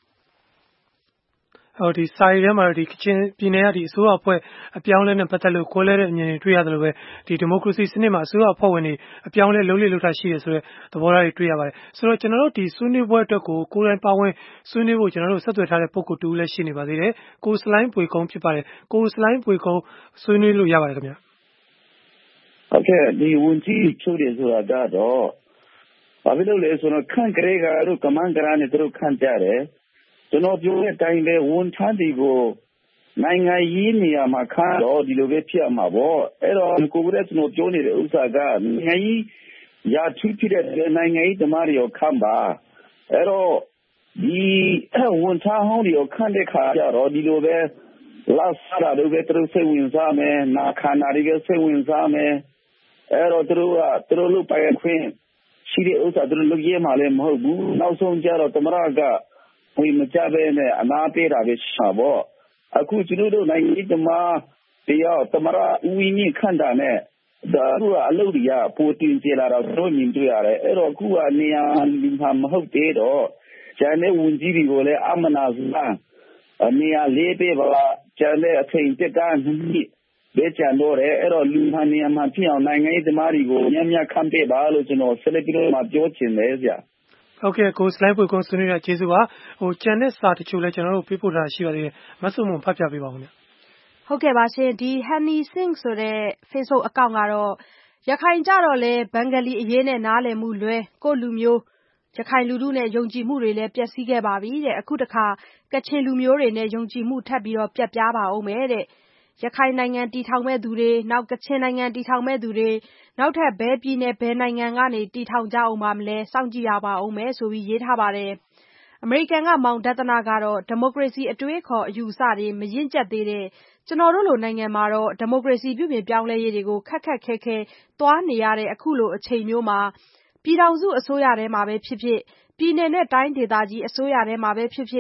Speaker 14: ဟိုဒီစာရီထဲမှာဒီကချင်ပြည်နယ်ကဒီအစိုးရအဖွဲ့အပြောင်းလဲနဲ့ပတ်သက်လို့ကွဲလဲတဲ့အမြင်တွေတွေ့ရတယ်လို့ပဲဒီဒီမိုကရေစီစနစ်မှာအစိုးရအဖွဲ့ဝင်တွေအပြောင်းလဲလုံးလေလုံးထားရှိတယ်ဆိုတဲ့သဘောထားတွေတွေ့ရပါတယ်ဆိုတော့ကျွန်တော်တို့ဒီဆွေးနွေးပွဲအတွက်ကိုကိုယ်တိုင်ပါဝင်ဆွေးနွေးဖို့ကျွန်တော်တို့ဆက်သွယ်ထားတဲ့ပုံကိုတူလည်းရှိနေပါသေးတယ်ကိုစလိုင်းပွေကုန်းဖြစ်ပါတယ်ကိုစလိုင်းပွေကုန်းဆွေးနွေးလို့ရပါတယ်ခင်ဗျာ
Speaker 15: ဟုတ်ကဲ့ဒီဝန်ကြီးချိုးတယ်ဆိုတာတော့ဘာဖြစ်လို့လဲဆိုတော့ခန့်ကြဲကတို့ကမန်ကရာနဲ့တို့ခန့်ကြတယ်ကျွန်တော်ပြောတဲ့အတိုင်းပဲဝန်ထမ်းတွေကိုနိုင်ငံရေးနေရာမှာခန့်တော့ဒီလိုပဲဖြစ်မှာပေါ့အဲ့တော့ကိုယ်ကကျွန်တော်ပြောနေတဲ့ဥစ္စာကနိုင်ငံရေးရာထူးဖြစ်တဲ့နိုင်ငံရေးသမားတွေကိုခန့်ပါအဲ့တော့ဒီဝန်ထမ်းဟောင်းတွေကိုခန့်တဲ့ခါကျတော့ဒီလိုပဲလာစားတာတွေပဲသူစိတ်ဝင်စားမယ်နာခန္ဓာတွေစိတ်ဝင်စားမယ်အဲ့တော့သူတို့ကသူတို့လူပိုင်ခွင့်ရှိတဲ့ဥစ္စာသူတို့လုပ်ရမှာလည်းမဟုတ်ဘူးနောက်ဆုံးကျတော့သမရကဝိမကြပဲနဲ့အနာပေးတာပဲရှာပေါ့အခုကျွန်တော်တို့နိုင်ငံရေးသမားတရားသမရဦးဝင်းကြီးခန့်တာနဲ့ဒါကအလုပ်တွေကပိုတင်ကြလာတော့တို့မြင်တွေ့ရတယ်အဲ့တော့အခုကနေရာဒီမှာမဟုတ်သေးတော့ကျန်တဲ့ဝန်ကြီးတွေကိုလည်းအမနာစမ်းနေရာလေးပေးပါကျန်တဲ့အချိန်တက်ကနှစ်ပဲကျန်တော့တယ်အဲ့တော့လူမှန်နေရာမှာဖြစ်အောင်နိုင်ငံရေးသမားတွေကိုညံ့ညက်ခံပေးပါလို့ကျွန်တော်ဆက်လက်ပြီးတော့ပြောချင်တယ်ဗျာ
Speaker 14: ဟုတ်ကဲ့ကိုစလိုင်းပွေကုန်းဆွေးနွေးရကျေးဇူးပါဟိုကျန်တဲ့စာတချို့လည်းကျွန်တော်တို့ပေးပို့ထားရှိပါသေးတယ်မဆုမွန်ဖတ်ပြပေးပါဦးခင်ဗျ
Speaker 2: ဟုတ်ကဲ့ပါရှင်ဒီ Honey Sing ဆိုတဲ့ Facebook အကောင့်ကတော့ရခိုင်ကြတော့လေဘင်္ဂလီအရေးနဲ့နားလည်မှုလွဲကိုလူမျိုးရခိုင်လူထုနဲ့ယုံကြည်မှုတွေလည်းပျက်စီးခဲ့ပါပြီတဲ့အခုတခါကချင်လူမျိုးတွေနဲ့ယုံကြည်မှုထပ်ပြီးတော့ပြတ်ပြားပါအောင်မယ်တဲ့ရခိုင်နိုင်ငံတည်ထောင်မဲ့သူတွေနောက်ကချင်နိုင်ငံတည်ထောင်မဲ့သူတွေနောက်ထပ်ဘဲပြည်နယ်ဘဲနိုင်ငံကနေတည်ထောင်ကြအောင်ပါမလဲစောင့်ကြည့်ရပါအောင်မယ်ဆိုပြီးရေးထားပါတယ်အမေရိကန်ကမောင်ဒသနာကတော့ဒီမိုကရေစီအတွေးခေါ်အယူအဆတွေမရင့်ကျက်သေးတဲ့ကျွန်တော်တို့လိုနိုင်ငံမှာတော့ဒီမိုကရေစီပြုပြင်ပြောင်းလဲရေးတွေကိုခက်ခက်ခဲခဲသွားနေရတဲ့အခုလိုအချိန်မျိုးမှာပြည်ထောင်စုအစိုးရထဲမှာပဲဖြစ်ဖြစ်ပြည်နယ်နဲ့တိုင်းဒေသကြီးအစိုးရထဲမှာပဲဖြစ်ဖြစ်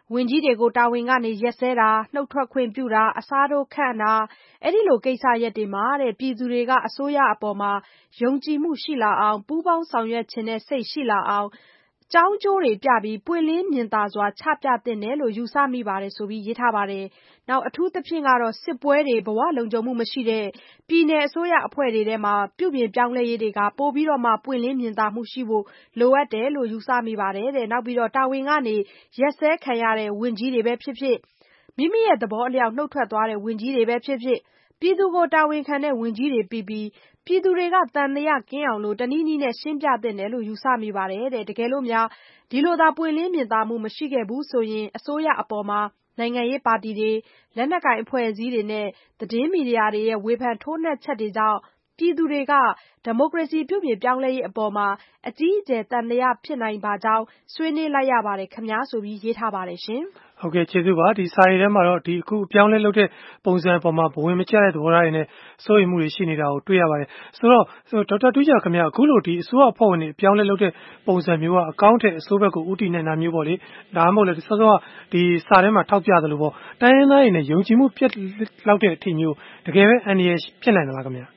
Speaker 2: ဝန်ကြီးတွေကိုတာဝန်ကနေရပ်စဲတာနှုတ်ထွက်ခွင့်ပြုတာအစားထိုးခန့်တာအဲ့ဒီလိုကိစ္စရပ်တွေမှာတဲ့ပြည်သူတွေကအစိုးရအပေါ်မှာယုံကြည်မှုရှိလာအောင်ပူးပေါင်းဆောင်ရွက်ခြင်းနဲ့စိတ်ရှိလာအောင်ကြောင်းကျိုးတွေပြပြီးပွင့်လင်းမြင်သာစွာချပြသင့်တယ်လို့ယူဆမိပါတယ်ဆိုပြီးရေးထားပါတယ်။နောက်အထူးသဖြင့်ကတော့စစ်ပွဲတွေဘဝလုံခြုံမှုမရှိတဲ့ပြည်내အစိုးရအဖွဲ့တွေထဲမှာပြုပြင်ပြောင်းလဲရေးတွေကပိုပြီးတော့မှပွင့်လင်းမြင်သာမှုရှိဖို့လိုအပ်တယ်လို့ယူဆမိပါတယ်တဲ့။နောက်ပြီးတော့တာဝန်ကနေရက်စဲခံရတဲ့ဝန်ကြီးတွေပဲဖြစ်ဖြစ်မိမိရဲ့သဘောအလျောက်နှုတ်ထွက်သွားတဲ့ဝန်ကြီးတွေပဲဖြစ်ဖြစ်ပြည်သူကိုတာဝန်ခံတဲ့ဝန်ကြီးတွေပြီးပြီးပြည်သူတွေကတန်တရားကင်းအောင်လို့တနည်းနည်းနဲ့ရှင်းပြသင့်တယ်လို့ယူဆမိပါတယ်တဲ့တကယ်လို့များဒီလိုသာပွင့်လင်းမြင်သာမှုမရှိခဲ့ဘူးဆိုရင်အစိုးရအပေါ်မှာနိုင်ငံရေးပါတီတွေလက်နက်ကိုင်အဖွဲ့အစည်းတွေနဲ့သတင်းမီဒီယာတွေရဲ့ဝေဖန်ထိုးနှက်ချက်တွေကြောင့်ပြည်သူတွေကဒီမိုကရေစီပြုပြင်ပြောင်းလဲရေးအပေါ်မှာအကြီးအကျယ်တန်တရားဖြစ်နိုင်ပါကြောင်းဆွေးနွေးလိုက်ရပါတယ်ခင်ဗျာဆိုပြီးရေးထားပါတယ်ရှင်
Speaker 14: ဟုတ်ကဲ့ကျေးဇူးပါဒီစာရီထဲမှာတော့ဒီအခုအပြောင်းလဲလုပ်တဲ့ပုံစံအပေါ်မှာဘဝင်မကျတဲ့သဘောထားတွေနဲ့စိုးရိမ်မှုတွေရှိနေတာကိုတွေ့ရပါတယ်ဆိုတော့ဒေါက်တာတူးကြခင်ဗျာအခုလိုဒီအစိုးရအဖွဲ့ဝင်တွေအပြောင်းလဲလုပ်တဲ့ပုံစံမျိုးကအကောင့်ထဲအစိုးဘက်ကိုဥတီနေတာမျိုးပေါ့လေဒါမှမဟုတ်လေစောစောကဒီစာထဲမှာထောက်ပြသလိုပေါ့တိုင်းရင်းသားတွေနဲ့ယုံကြည်မှုပြတ်လောက်တဲ့အထင်မျိုးတကယ်ပဲအန္တရာယ်ဖြစ်နိုင်သလားခင်ဗျာ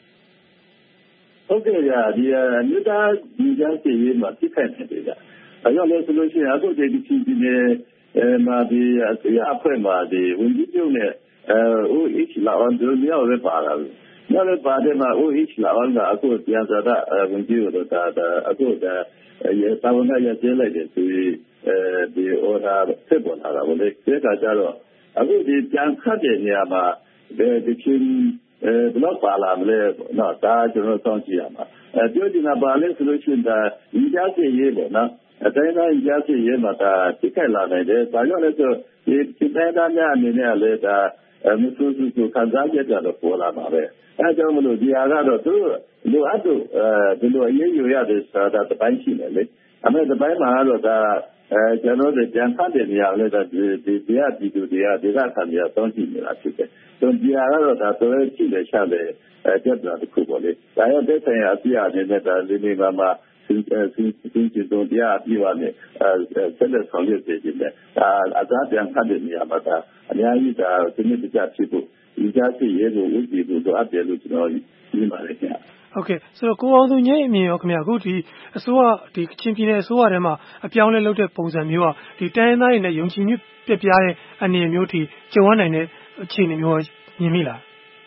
Speaker 15: ဟုတ်ကဲ့ဗျာဒီမြစ်သားဒီကြားစီရေးမှာပြစ်ခတ်နေတယ်ဗျာအဲကြောင့်လည်းဆိုလို့ရှိရင်အခုဒီဒီဒီအဲမှာဒီအစရအဖွဲ့မှာဒီဝန်ကြီးချုပ်နဲ့အဲ O H လာအောင်တို့မျိုးပဲပါလာတယ်။နောက်လည်းပါတယ်မှာ O H လာအောင်ကအခုပြန်စားတာဝန်ကြီးတို့တာအခုကရတာဝန်ကရကျလိုက်တယ်ဆိုပြီးအဲဒီ order ဖြစ်ပေါ်လာတာဘယ်လိုလဲကြတော့အခုဒီပြန်ခတ်တဲ့နေရာမှာဒီချင်းအဲဘယ်တော့ပါလာမလဲနော်ဒါကျွန်တော်စောင့်ကြည့်ရမှာအဲပြောချင်တာပါလဲဆိုလို့ရှိရင်ဒါဒီကြားစီရေးပေါ့နော်အတိုင်းတိုင်းကြားစီရေးမှာဒါသိခိုင်လာနိုင်တယ်ဒါကြောင့်လည်းဆိုဒီဒီတိုင်းသားများအနေနဲ့လည်းဒါမဆိုးဆိုးခံစားချက်တော့ပေါ်လာပါပဲအဲကြောင့်မလို့ဒီဟာကတော့သူလိုအပ်လို့အဲဒီလိုအရေးယူရတဲ့ဆိုတာတပိုင်းရှိတယ်လေအမေတပိုင်းမှာတော့ဒါအဲကျွန်တော်တို့ကြံဖတ်တဲ့နေရာလည်းဒါဒီဒီတရားဒီသူတရားဒီကခံရတောင်းကြည့်နေတာဖြစ်တယ်ဆိုဒီဟာကတော့ဒါတော်တော်ကြည့်လေရှာတယ်အဲကြက်တာတစ်ခုပေါ့လေဒါရောတဲ့ဆိုင်ရာအပြည့်အနဲ့ဒါဒီနေမှာမှာသူသူသူသူတို့တရားအပြည့်အနဲ့အဲဆက်လက်ဆောင်ရွက်နေတယ်ဒါအသားပြန်ဖတ်တဲ့နေရာမှာဒါအများကြီးဒါဒီနေ့တရားဖြစ်ဖို့ဒီကြားစီရဲကိုဥပဒေကိုတော့အပြည့်လို့ကျွန်တော်ဒီမှာလည်းခင်ဗျ
Speaker 14: ဟုတ်ကဲ့ဆိုတော့ကိုအောင်သူညိအမြင်ရောခင်ဗျအခုဒီအစိုးရဒီကချင်ပြည်နယ်အစိုးရထဲမှာအပြောင်းလဲလုပ်တဲ့ပုံစံမျိုးကဒီတိုင်းသားတွေနဲ့ယုံကြည်မှုပြပြတဲ့အနေအမျိုးထိကြုံရနိုင်တဲ့အခြေအနေမျိုးမြင်မိလား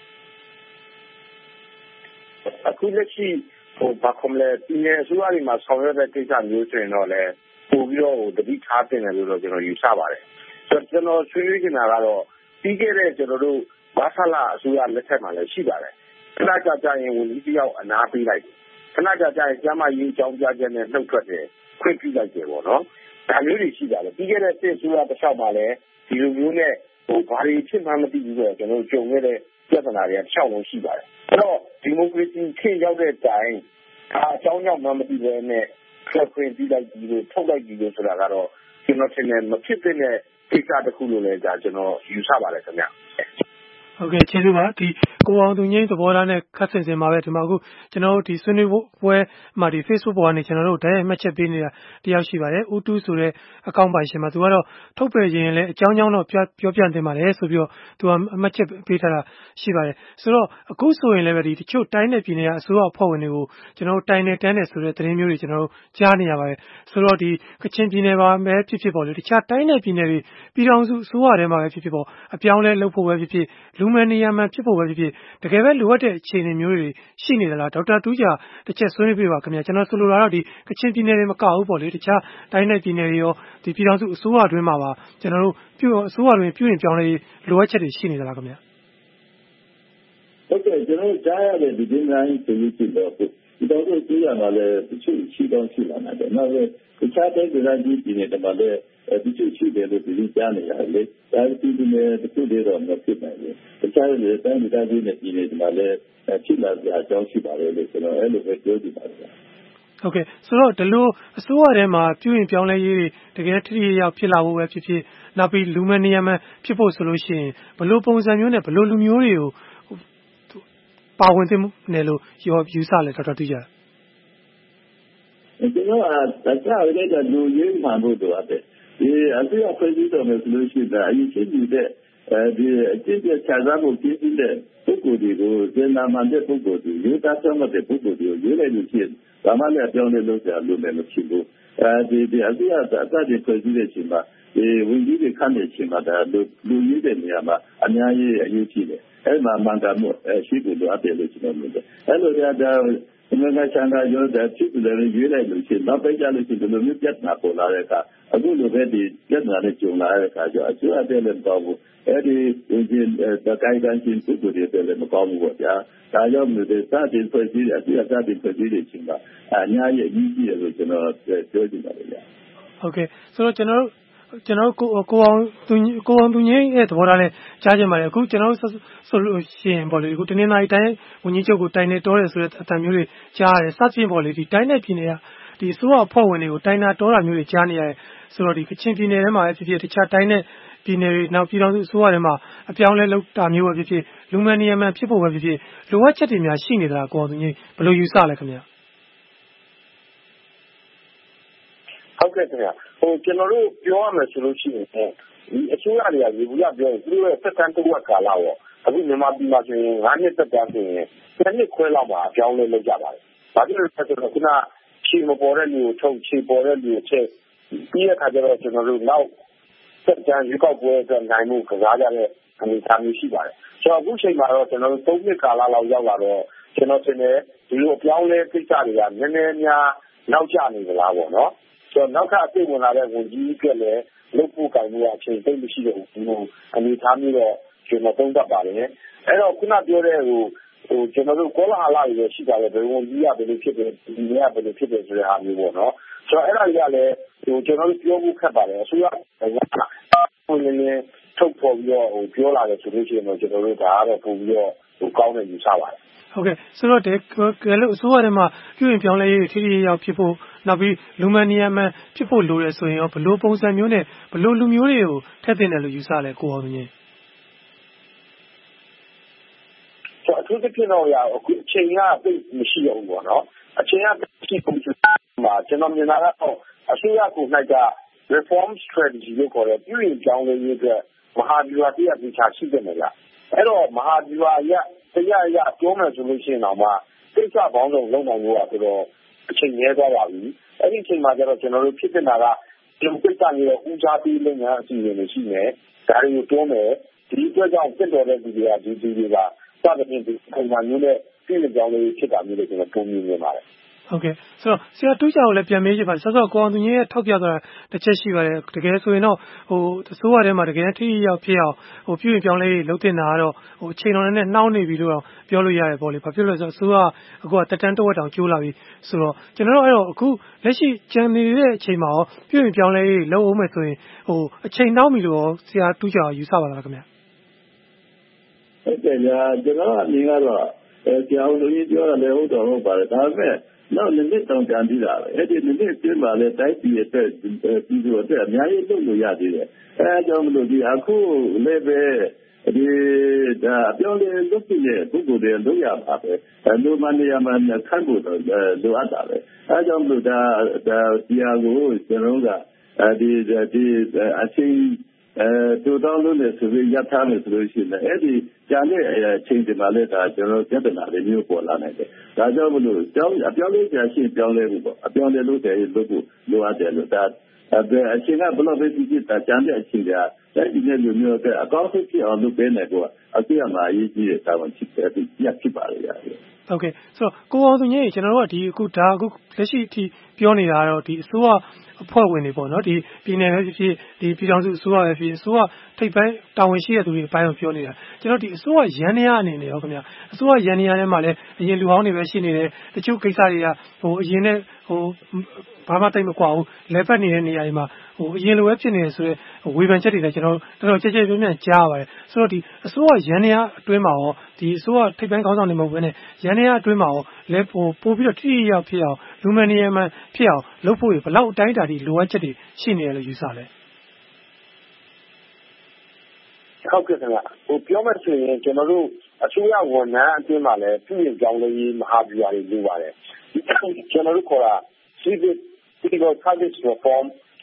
Speaker 16: အခုလက်ရှိဟိုဘာကွန်လဲပြည်နယ်အစိုးရတွေမှာဆောင်ရွက်တဲ့ကိစ္စမျိုးဆိုရင်တော့လေပို့ပြီးတော့ဟိုတတိထားတင်တယ်လို့တော့ကျွန်တော်ယူဆပါတယ်ဆိုတော့ကျွန်တော်ဆွေးနွေးနေတာကတော့ပြီးခဲ့တဲ့ကျွန်တော်တို့ဘာသာလာအစိုးရလက်ထက်မှာလည်းရှိပါတယ်ခဏကြာကြာရင်ဝန်ကြီးတယောက်အနားပေးလိုက်တယ်ခဏကြာကြာရင်ကျမကြီးအကြောင်းပြချက်နဲ့နှုတ်ထွက်တယ်ခွင့်ပြုလိုက်တယ်ပေါ့နော်ဒါမျိုးတွေရှိပါတယ်ပြီးခဲ့တဲ့စစ်အစိုးရတစ်လျှောက်မှာလည်းဒီလိုမျိုးနဲ့ဟိုဘာတွေဖြစ်မှန်းမသိဘူးဆိုတော့ကျွန်တော်ကြုံခဲ့တဲ့ပြဿနာတွေတစ်လျှောက်လုံးရှိပါတယ်အဲ့တော့ဒီမိုကရေစီခေတ်ရောက်တဲ့တိုင်ဒါအကြောင်းကြောင့်မှမသိဘဲနဲ့ထွက်ခွင့်ပြုလိုက်ပြီးလို့ထုတ်လိုက်ပြီးလို့ဆိုတာကတော့ကျွန်တော်ထင်တယ်မဖြစ်တဲ့ကိစ္စတစ်ခုလို့လည်းဒါကျွန်တော်ယူဆပါတယ်ခင်ဗျ
Speaker 14: ဟုတ်ကဲ့ကျေးဇူးပါဒီကိုအောင်သူငိမ့်သဘောထားနဲ့ခတ်ဆင်စင်ပါပဲဒီမှာအခုကျွန်တော်တို့ဒီဆွေးနွေးပွဲမှာဒီ Facebook ပေါ်ကနေကျွန်တော်တို့ဓာတ်ရိုက်မှတ်ချက်ပေးနေတာတယောက်ရှိပါတယ်ဦးတူးဆိုတဲ့အကောင့်ပိုင်ရှင်မှာသူကတော့ထုတ်ပယ်ခြင်းလည်းအကြောင်းကြောင်းတော့ပြောပြတင်ပါတယ်ဆိုပြီးတော့သူကအမှတ်ချက်ပေးထားတာရှိပါတယ်ဆိုတော့အခုဆိုရင်လည်းပဲဒီတချို့တိုင်းနယ်ပြည်နယ်ကအစိုးရအဖွဲ့ဝင်တွေကိုကျွန်တော်တို့တိုင်းနယ်တန်းနယ်ဆိုတဲ့သတင်းမျိုးတွေကျွန်တော်တို့ကြားနေရပါတယ်ဆိုတော့ဒီကချင်ပြည်နယ်မှာပဲဖြစ်ဖြစ်ပေါ့လေတခြားတိုင်းနယ်ပြည်နယ်တွေပြည်ထောင်စုအစိုးရထဲမှာပဲဖြစ်ဖြစ်ပေါ့အပြောင်းလဲလုပ်ဖို့ပဲဖြစ်ဖြစ်လူမယ်နေရာမှာဖြစ်ဖို့ပဲဖြစ်ဖြစ်တကယ်ပဲလိုအပ်တဲ့အခြေအနေမျိုးတွေရှိနေသလားဒေါက်တာတူးကြာတစ်ချက်ဆွေးနွေးပြပါခင်ဗျာကျွန်တော်ဆိုလိုတာတော့ဒီကချင်ပြည်နယ်တွေမကဘူးပေါ့လေတခြားတိုင်းနယ်ပြည်နယ်တွေရောဒီပြည်ထောင်စုအစိုးရအတွင်းမှာပါကျွန်တော်တို့ပြုအစိုးရတွင်ပြုရင်ပြောင်းလဲလိုအပ်ချက်တွေရှိနေသလားခင်ဗျာ
Speaker 15: ဟုတ်ကဲ့ကျွန်တော်ကြားရတဲ့ဒီदिनတိုင်းဆိုလို့ရှိတော့ဒီတော့ကိုကြည့်ရမှာလဲတချို့ရှိတော့ရှိလာတယ်နောက်ပဲတခြားတဲ့ဒေသကြီးပြည်နယ်တွေမှာလည်းဒီချို့ရှိတယ်လို့ဒီကြားနေရတယ်လေဒါဒီဒီနဲ့တချို့တွေတော့မဖြစ်နိုင်ဘူးတခြားတွေတိုင်းဒေသကြီးနဲ့ပြည်နယ်တွေမှာလည်းဖြစ်လာကြအကြောင်းရှိပါတယ်လို့ကျွန်တော်အဲ့လိုပဲပြောကြည့်ပါတယ်
Speaker 14: ဟုတ်ကဲ့ဆိုတော့ဒီလိုအစိုးရထဲမှာပြုရင်ပြောင်းလဲရေးတွေတကယ်ထိထိရောက်ဖြစ်လာဖို့ပဲဖြစ်ဖြစ်နောက်ပြီးလူမယ်နေရာမှာဖြစ်ဖို့ဆိုလို့ရှိရင်ဘယ်လိုပုံစံမျိုးနဲ့ဘယ်လိုလူမျိုးတွေကိုပါဝင်သင့်တယ်လို့ရောယူဆလဲဒေါက်တာတူးကြ
Speaker 15: ကျွန်တော်ကတခြားတွေကလူရင်းမှန်ဖို့တော့တယ်ဒီအစိုးရဖွဲ့စည်းတော်မယ်ဆိုလို့ရှိရင်အရင်ရှိနေတဲ့အဲဒီအကျင့်ပြချစားဖို့ပြည့်စုံတဲ့ပုဂ္ဂိုလ်တွေကိုစေနာမှန်တဲ့ပုဂ္ဂိုလ်တွေရွေးသားဆောင်တဲ့ပုဂ္ဂိုလ်တွေကိုရွေးလိုက်လို့ရှိရင်ဘာမှလည်းအပြောင်းလဲလုပ်ကြလို့လည်းမရှိဘူးအဲဒီဒီအစိုးရအစတင်ဖွဲ့စည်းတဲ့အချိန်မှာဒီဝန်ကြီးတွေခန့်တဲ့အချိန်မှာဒါလူလူကြီးတဲ့နေရာမှာအများကြီးအရေးကြီးတယ်အဲ့မှာမှန်ကန်မှုရှိဖို့လိုအပ်တယ်လို့ကျွန်တော်မြင်တယ်အဲ့လိုကြဒါဒီမှာချန်တာရောတဲ့ဖြစ်တယ်ရွေးလိုက်လို့ရှိရင်နောက်ပိုင်းကျလို့ရှိရင်ဒီလိုမျိုးပြဿနာပေါ်လာတဲ့အခါအခုလိုပဲဒီပြဿနာနဲ့ကြုံလာတဲ့အခါကျအစိုးရတဲ့လည်းမကောင်းဘူးအဲ့ဒီဒီတကိုင်းတိုင်းချင်းပုဂ္ဂိုလ်တွေလည်းမကောင်းဘူးပေါ့ဗျာဒါကြောင့်မျိုးစတင်ဖွဲ့စည်းတဲ့အစိုးရစတင်ဖွဲ့စည်းတဲ့အချိန်မှာအများကြီးအရေးကြီးတယ်လို့ကျွန်တော်ပြောချင်ပါတယ်ဗျာ
Speaker 14: ဟုတ်ကဲ့ဆိုတော့ကျွန်တော်ကျွန်တော်ကိုကိုအောင်သူကိုအောင်သူငင်းရဲ့သဘောထားနဲ့ကြားချင်ပါတယ်အခုကျွန်တော်ဆိုလို့ရှိရင်ပေါ့လေအခုတနင်္လာရီတိုင်းဝန်ကြီးချုပ်ကိုတိုင်နေတော်တယ်ဆိုတဲ့အတန်မျိုးတွေကြားရတယ်စသဖြင့်ပေါ့လေဒီတိုင်းနဲ့ပြည်နယ်ကဒီအစိုးရအဖွဲ့ဝင်တွေကိုတိုင်နာတော်တာမျိုးတွေကြားနေရတယ်ဆိုတော့ဒီကချင်ပြည်နယ်ထဲမှာပဲဖြစ်ဖြစ်တခြားတိုင်းနဲ့ပြည်နယ်တွေနောက်ပြည်တော်စုအစိုးရထဲမှာအပြောင်းလဲလုပ်တာမျိုးပဲဖြစ်ဖြစ်လူမန်နီယမန်ဖြစ်ဖို့ပဲဖြစ်ဖြစ်လိုအပ်ချက်တွေများရှိနေသလားကိုအောင်သူငင်းဘယ်လိုယူဆလဲခင်ဗျာ
Speaker 16: ဟုတ်ကဲ့ခင်ဗျာဟိုကျွန်တော်တို့ပြောရမယ်ဆိုလို့ရှိရင်ဒီအစိုးရတွေကရေဘူးရပြောရင်သူတို့ရဲ့သက်တမ်းတစ်ဝက်ကာလပေါ့အခုမြန်မာပြည်မှာဆိုရင်ငါးနှစ်သက်တမ်းဆိုရင်တစ်နှစ်ခွဲလောက်မှာအပြောင်းလဲလုပ်ကြပါတယ်။ဘာဖြစ်လို့လဲဆိုတော့ခုနခြေမပေါ်တဲ့လူကိုထုတ်ခြေပေါ်တဲ့လူကိုချက်ပြီးတဲ့အခါကျတော့ကျွန်တော်တို့နောက်သက်တမ်းရွေးကောက်ပွဲအတွက်နိုင်မှုကစားကြတဲ့အနေအထားမျိုးရှိပါတယ်။ဆိုတော့အခုချိန်မှာတော့ကျွန်တော်တို့သုံးနှစ်ကာလလောက်ရောက်လာတော့ကျွန်တော်ထင်တယ်ဒီလိုအပြောင်းလဲကိစ္စတွေကနည်းနည်းများနောက်ကျနေသလားပေါ့နော်။ဆိုတော့နောက်ထပ်အသိဝင်လာတဲ့ဝန်ကြီးကလည်းလုပ်ဖို့ကံမှုအချိန်သိမ့်မရှိတဲ့ဟိုအနေအထားမျိုးတော့ကျွန်တော်သုံးသပ်ပါတယ်။အဲ့တော့ခုနပြောတဲ့ဟိုဟိုကျွန်တော်တို့ကောလာဟလတွေရှိကြတယ်ဘယ်ဝန်ကြီးကဘယ်လိုဖြစ်တယ်ဒီနေ့ကဘယ်လိုဖြစ်တယ်ဆိုတဲ့ဟာမျိုးပေါ့နော်ဆိုတော့အဲ့ဒါကြီးကလည်းဟိုကျွန်တော်တို့ပြောဖို့ခက်ပါတယ်အစိုးရကဟိုနည်းနည်းထုတ်ဖော်ပြီးတော့ဟိုပြောလာတယ်ဆိုလို့ရှိရင်တော့ကျွန်တော်တို့ဒါကတော့ပုံပြီးတော့ဟိုကောင်းတဲ့ယူဆပါတယ်
Speaker 14: ဟုတ်ကဲ့ဆိုတော့ဒီကဲလို့အစိုးရထဲမှာပြုရင်ပြောင်းလဲရေးထိထိရောက်ဖြစ်ဖို့နောက်ပြီးလူမန်နီယမန်ဖြစ်ဖို့လိုတယ်ဆိုရင်ရောဘလို့ပုံစံမျိုးနဲ့ဘလို့လူမျိုးတွေကိုထည့်သင့်တယ်လို့ယူဆလဲကိုအောင်မြင်
Speaker 16: ဆိုအထူးသဖြင့်တော့ရအခုအချိန်ကသိမရှိတော့ဘူးပေါ့နော်အချိန်ကရှိပုံစံမှာကျွန်တော်မြင်တာကတော့အစိုးရကို၌က reform strategy လို့ခေါ်တဲ့ပြုရင်ပြောင်းလဲရေးအတွက်မဟာဗျူဟာတရားပြချရှိတယ်လေအဲ့တော့မဟာဗျူဟာရတရားရပြောမယ်ဆိုလို့ရှိရင်တော့မှကိစ္စပေါင်းစုံလုံးနိုင်လို့ဆိုတော့အချိန်ရဲသွားပါပြီအဲ့ဒီအချိန်မှာကျတော့ကျွန်တော်တို့ဖြစ်နေတာကဒီကိစ္စမျိုးဦးစားပေးလုပ်ငန်းအစီအစဉ်တွေရှိနေဒါတွေကိုတွန်းမယ်ဒီအတွက်ကြောင့်ဖြစ်တော်တဲ့ဒီတွေကဒီဒီတွေကစသဖြင့်ဒီပုံမှန်မျိုးနဲ့ပြည်နယ်ကြောင်းလေးဖြစ်တာမျိုးတွေကျွန်တော်ပုံမြင်နေပါတယ်
Speaker 14: ဟုတ်ကဲ့ဆိုတော့ဆရာတူးချောင်ကိုလည်းပြန်မေးချင်ပါတယ်ဆောစောကိုအောင်သူကြီးရဲ့ထောက်ပြသွားတာတစ်ချက်ရှိပါတယ်တကယ်ဆိုရင်တော့ဟိုအစိုးရထဲမှာတကယ်ထိရောက်ဖြစ်အောင်ဟိုပြုရင်ပြောင်းလဲလုပ်တင်တာကတော့ဟိုအချိန်တော်နဲ့နှောင်းနေပြီလို့တော့ပြောလို့ရတယ်ပေါ့လေဘာဖြစ်လို့လဲဆိုတော့အစိုးရအခုကတက်တန်းတစ်ဝက်တောင်ကျိုးလာပြီဆိုတော့ကျွန်တော်တို့အဲ့တော့အခုလက်ရှိကြံနေတဲ့အချိန်မှာရောပြုရင်ပြောင်းလဲလုပ်အောင်မယ်ဆိုရင်ဟိုအချိန်နှောင်းပြီလို့ဆရာတူးချောင်ယူဆပါလားခင်ဗျာ
Speaker 15: ဟုတ်တယ်ညာကျွန်တော်အမြင်ကတော့အဲကြောင်လူကြီးပြောတာလည်းဟုတ်တော့ဟုတ်ပါတယ်ဒါပေမဲ့နောက်နှစ်နှစ်တောင်ကြံပြီးတာပဲအဲ့ဒီနှစ်နှစ်ပြင်မှာလည်းတိုက်ပြည်အတွက်ပြည်သူအတွက်အများကြီးလုပ်လို့ရသေးတယ်အဲအကြောင်းမလို့ဒီအခုလည်းပဲဒီဒါအပြောင်းလဲလုပ်ပြီးတဲ့ပုဂ္ဂိုလ်တွေလုပ်ရပါပဲလူမန်နေရာမှာခန့်ဖို့တော့လိုအပ်တာပဲအဲအကြောင်းမလို့ဒါဒါဒီဟာကိုကျွန်တော်ကဒီဒီအချင်းအဲတူတောင်းလို့လည်းဆိုပြီးရထားမယ်ဆိုလို့ရှိရင်အဲ့ဒီကြာတဲ့အချိန်ဒီမှာလည်းဒါကျွန်တော်ပြဿနာတွေမျိုးပေါ်လာနိုင်တယ်။ဒါကြောင့်မလို့ကြောင်းအပြောင်းလဲကြာရှင်းပြောင်းလဲမှုပေါ့အပြောင်းလဲလို့တယ်လို့ကိုလိုအပ်တယ်လို့ဒါအဲအချိန်ကဘယ်လိုပဲဖြစ်ဖြစ်ဒါကြာတဲ့အချိန်ကအဲ့ဒီနဲ့လူမျိုးကအကောင့်ဖြစ်အောင်လုပ်ပေးနေတော့အပြည့်အမှားရေးကြီးတဲ့တာဝန်ဖြစ်တယ်ပြီးပြဖြစ်ပါလေရတယ်
Speaker 14: ။ဟုတ်ကဲ့ဆိုတော့ကိုအောင်သူကြီးကျွန်တော်တို့ကဒီအခုဒါအခုလက်ရှိအထိပြောနေတာကတော့ဒီအစိုးရအဖွဲ့ဝင်တွေပေါ့နော်ဒီပြည်နယ်ပဲဖြစ်ဖြစ်ဒီပြည်ထောင်စုအစိုးရပဲဖြစ်အစိုးရထိပ်ပိုင်းတာဝန်ရှိတဲ့သူတွေအပိုင်းကိုပြောနေတာကျွန်တော်ဒီအစိုးရရန်နေရအနေနဲ့ရောခင်ဗျအစိုးရရန်နေရထဲမှာလည်းအရင်လူဟောင်းတွေပဲရှိနေတယ်တချို့ကိစ္စတွေကဟိုအရင်နဲ့ဟိုဘာမှတိတ်မကွာဘူးလဲပတ်နေတဲ့နေရာတွေမှာဟိုအရင်လိုပဲဖြစ်နေတယ်ဆိုတော့ဝေဖန်ချက်တွေလည်းကျွန်တော်တော်တော်ကြဲကြဲပြန့်ပြန့်ကြားရပါတယ်ဆိုတော့ဒီအစိုးရရန်နေရအတွင်းမှာရောဒီအစိုးရထိပ်ပိုင်းခေါင်းဆောင်တွေမဟုတ်ဘဲနဲ့ရန်နေရအတွင်းမှာရောလဲဟိုပို့ပြီးတော့ထိထိရောက်ဖြစ်အောင်လူမန်နီယမန်ဖြစ်အောင်လုပ်ဖို့ဘယ်လောက်အတိုင်းအတာထိလိုအပ်ချက်တွေရှိနေတယ်လို့ယူဆလဲ
Speaker 16: ဟုတ်ကဲ့ခင်ဗျဟိုပြောမှဆိုရင်ကျွန်တော်တို့အစိုးရဝန်ထမ်းအတွင်းမှာလည်းပြည်ရင်ကြောင်းလေးမဟာဗျူဟာတွေလုပ်ပါတယ်ကျွန်တော်တို့ခေါ်တာ civil civil service reform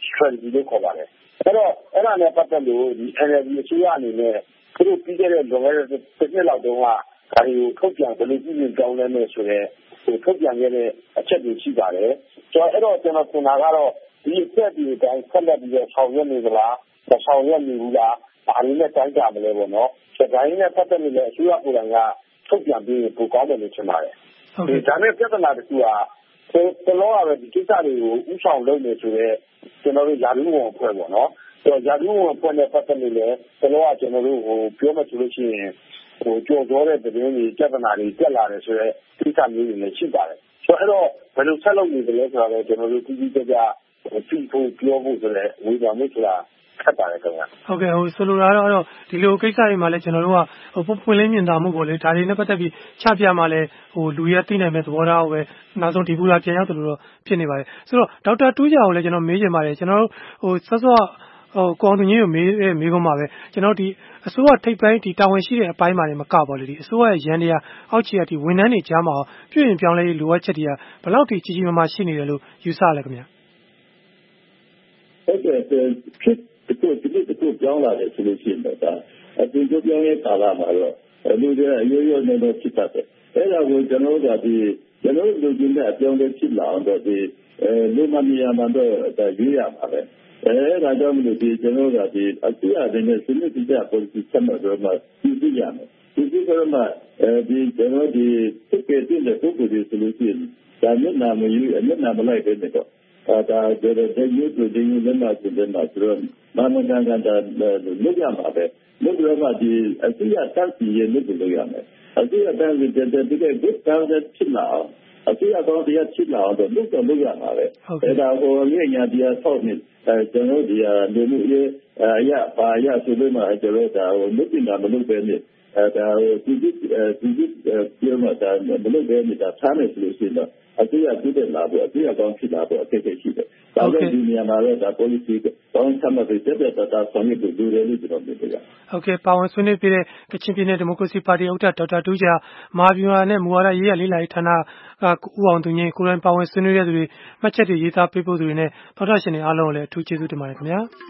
Speaker 16: strategy လို့ခေါ်ပါတယ်အဲ့တော့အဲ့ဒါနဲ့ပတ်သက်လို့ဒီ N L D အစိုးရအနေနဲ့သူတို့ပြီးခဲ့တဲ့လွန်ခဲ့တဲ့တစ်နှစ်လောက်တုန်းကဒါတွေကိုထုတ်ပြန်ဘယ်လိုပြုပြင်ပြောင်းလဲမယ်ဆိုတော့ဟိုထုတ်ပြန်ခဲ့တဲ့အချက်တွေရှိပါတယ်ကျွန်တော်အဲ့တော့ကျွန်တော်ထင်တာကတော့ဒီအချက်ဒီအတိုင်းဆက်လက်ပြီးတော့ဆောင်ရွက်နေသလားမဆောင်ရွက်နေဘူးလားဒါတွေနဲ့တိုင်းကြမလဲပေါ့နော်ဒါတွေနဲ့ပတ်သက်လို့လည်းအစိုးရကိုယ်တိုင်ကထုတ်ပြန်ပြီးပိုကောင်းတယ်လို့ထင်ပါတယ်ဒီဒါနဲ့ပြဿနာတစ်ခုကဘယ်လိုလဲဒီကိစ္စတွေကိုဥဆောင်လုပ်နေဆိုတော့ကျွန်တော်တို့ယာလူဝန်အဖွဲ့ပေါ့နော်ဆိုတော့ယာလူဝန်အဖွဲ့နဲ့ပတ်သက်လို့လည်းဘယ်လိုကကျွန်တော်တို့ဟိုပြောမှဆိုလို့ရှိရင်ဟိုကြော်ကြောတဲ့တဲ့င်းတွေပြဿနာတွေတက်လာတယ်ဆိုတော့ကိစ္စမျိုးတွေလည်းရှိပါတယ်ဆိုတော့အဲ့တော့ဘယ်လိုဆက်လုပ်နေတယ်လဲဆိုတော့ကျွန်တော်တို့တိတိကျကျပြီးဖို့ပြောဖို့ဆိုတော့ဝေဖန်မှုဆိုတာခက်ပါတယ်ခင်ဗျာ
Speaker 14: ဟုတ်ကဲ့ဟိုဆိုလိုတာတော့ဒီလိုကိစ္စတွေမှာလည်းကျွန်တော်တို့ကဟိုပွင့်လင်းမြင်သာမှုကိုလေဒါတွေနဲ့ပတ်သက်ပြီးချပြမှာလဲဟိုလူရသိနိုင်မဲ့သဘောထားကိုပဲနောက်ဆုံးဒီပူလာပြန်ရောက်တယ်လို့တော့ဖြစ်နေပါတယ်ဆိုတော့ဒေါက်တာတူးကြာကိုလည်းကျွန်တော်မေးချင်ပါတယ်ကျွန်တော်တို့ဟိုစောစောဟိုကိုအောင်သူကြီးကိုမေးမေးခွန်းပါပဲကျွန်တော်ဒီအစိုးရထိပ်ပိုင်းဒီတာဝန်ရှိတဲ့အပိုင်းမှာနေမကပါလေဒီအစိုးရရဲ့ရန်တရားအောက်ခြေကဒီဝန်ထမ်းတွေကြားမှာပြုရင်ပြောင်းလဲလိုအပ်ချက်တွေကဘယ်လောက်ထိကြီးကြီးမားမားရှိနေတယ်လို့ယူဆလဲခင်ဗျာ
Speaker 15: ဟုတ်ကဲ့ဖြစ်ဒီလိုဒီလိုပြောင်းလာတယ်ဆိုလို့ရှိရင်တော့ဒါအပြင်ကျပြောင်းရဲ့ကာလမှာတော့လူတွေအရိုးရိုးနေတော့ဖြစ်တတ်တယ်အဲ့ဒါကိုကျွန်တော်တို့ကဒီကျွန်တော်တို့လူကြီးတွေအပြောင်းလဲဖြစ်လာအောင်တော့ဒီအဲလူမမီယာမှတော့ဒါရွေးရပါပဲအဲဒါကြောင့်မလို့ဒီကျွန်တော်တို့ကဒီအစိုးရတွေနဲ့ဆွေးနွေးကြတဲ့ policy ဆက်မှာတော့မှပြည်ပြရမယ်ဒီကိစ္စမှာအဲဒီကျွန်တော်ဒီသူကတည်းကပုဂ္ဂိုလ်တွေဆိုလို့ရှိရင်ဒါမျက်နှာမယူအမျက်နှာမလိုက်တဲ့တော့ဒါဒါတဲ့ရုပ်တွေဒီလိုမှဆိုတဲ့မှာဆိုတော့မာမကန်ကန်တာလုပ်ရမှာပဲလုပ်ရမှာဒီအစိုးရတက်စီရလုပ်လို့ရမယ်အစိုးရတက်စီတဲ့တဲ့ဒီက good governance ဖြစ်လာအောင်အစိုးရကောင်းတရားဖြစ်လာအောင်တော့လုပ်တော့လုပ်ရမှာပဲအဲဒါကိုညညာတရားဆောက်နေအဲကျွန်တော်ဒီလူမှုရေးအရာပါရဆိုလို့မှကျွန်တော်ဒါဟိုလုပ်တင်တာမလုပ်ပဲနေအဲဒါဟိုဒီဒီဒီပြောမှဒါမလုပ်ပဲနေတာသားနေလို့ရှိတော့အစိုးရပြုတဲ့လာဖို့အစိုးရကောင်းဖြစ်လာဖို့အခက်အခဲရှိတယ်။ဒါကြောင့်ဒီနေရာမှာလည်းဒါ policy ကောင်းဆမ်းတဲ့ပြည့်တဲ့တာဆောင်ရွက်လို့ရတယ်လို့ကျွန်တော်ပြောပြရအောင်
Speaker 14: ။ Okay ပါဝင်ဆွေးနွေးပြတဲ့ကချင်ပြည်နယ်ဒီမိုကရေစီပါတီဥက္ကဋ္ဌဒေါက်တာတူးဂျာမဟာဗျူဟာနဲ့မူဝါဒရေးရလေးလာရေးဌာနကဦးအောင်သူငင်းကိုယ်တိုင်ပါဝင်ဆွေးနွေးရတဲ့သူတွေမှတ်ချက်တွေရေးသားပေးပို့သူတွေနဲ့သောတာရှင်တွေအားလုံးကိုလည်းအထူးကျေးဇူးတင်ပါတယ်ခင်ဗျာ။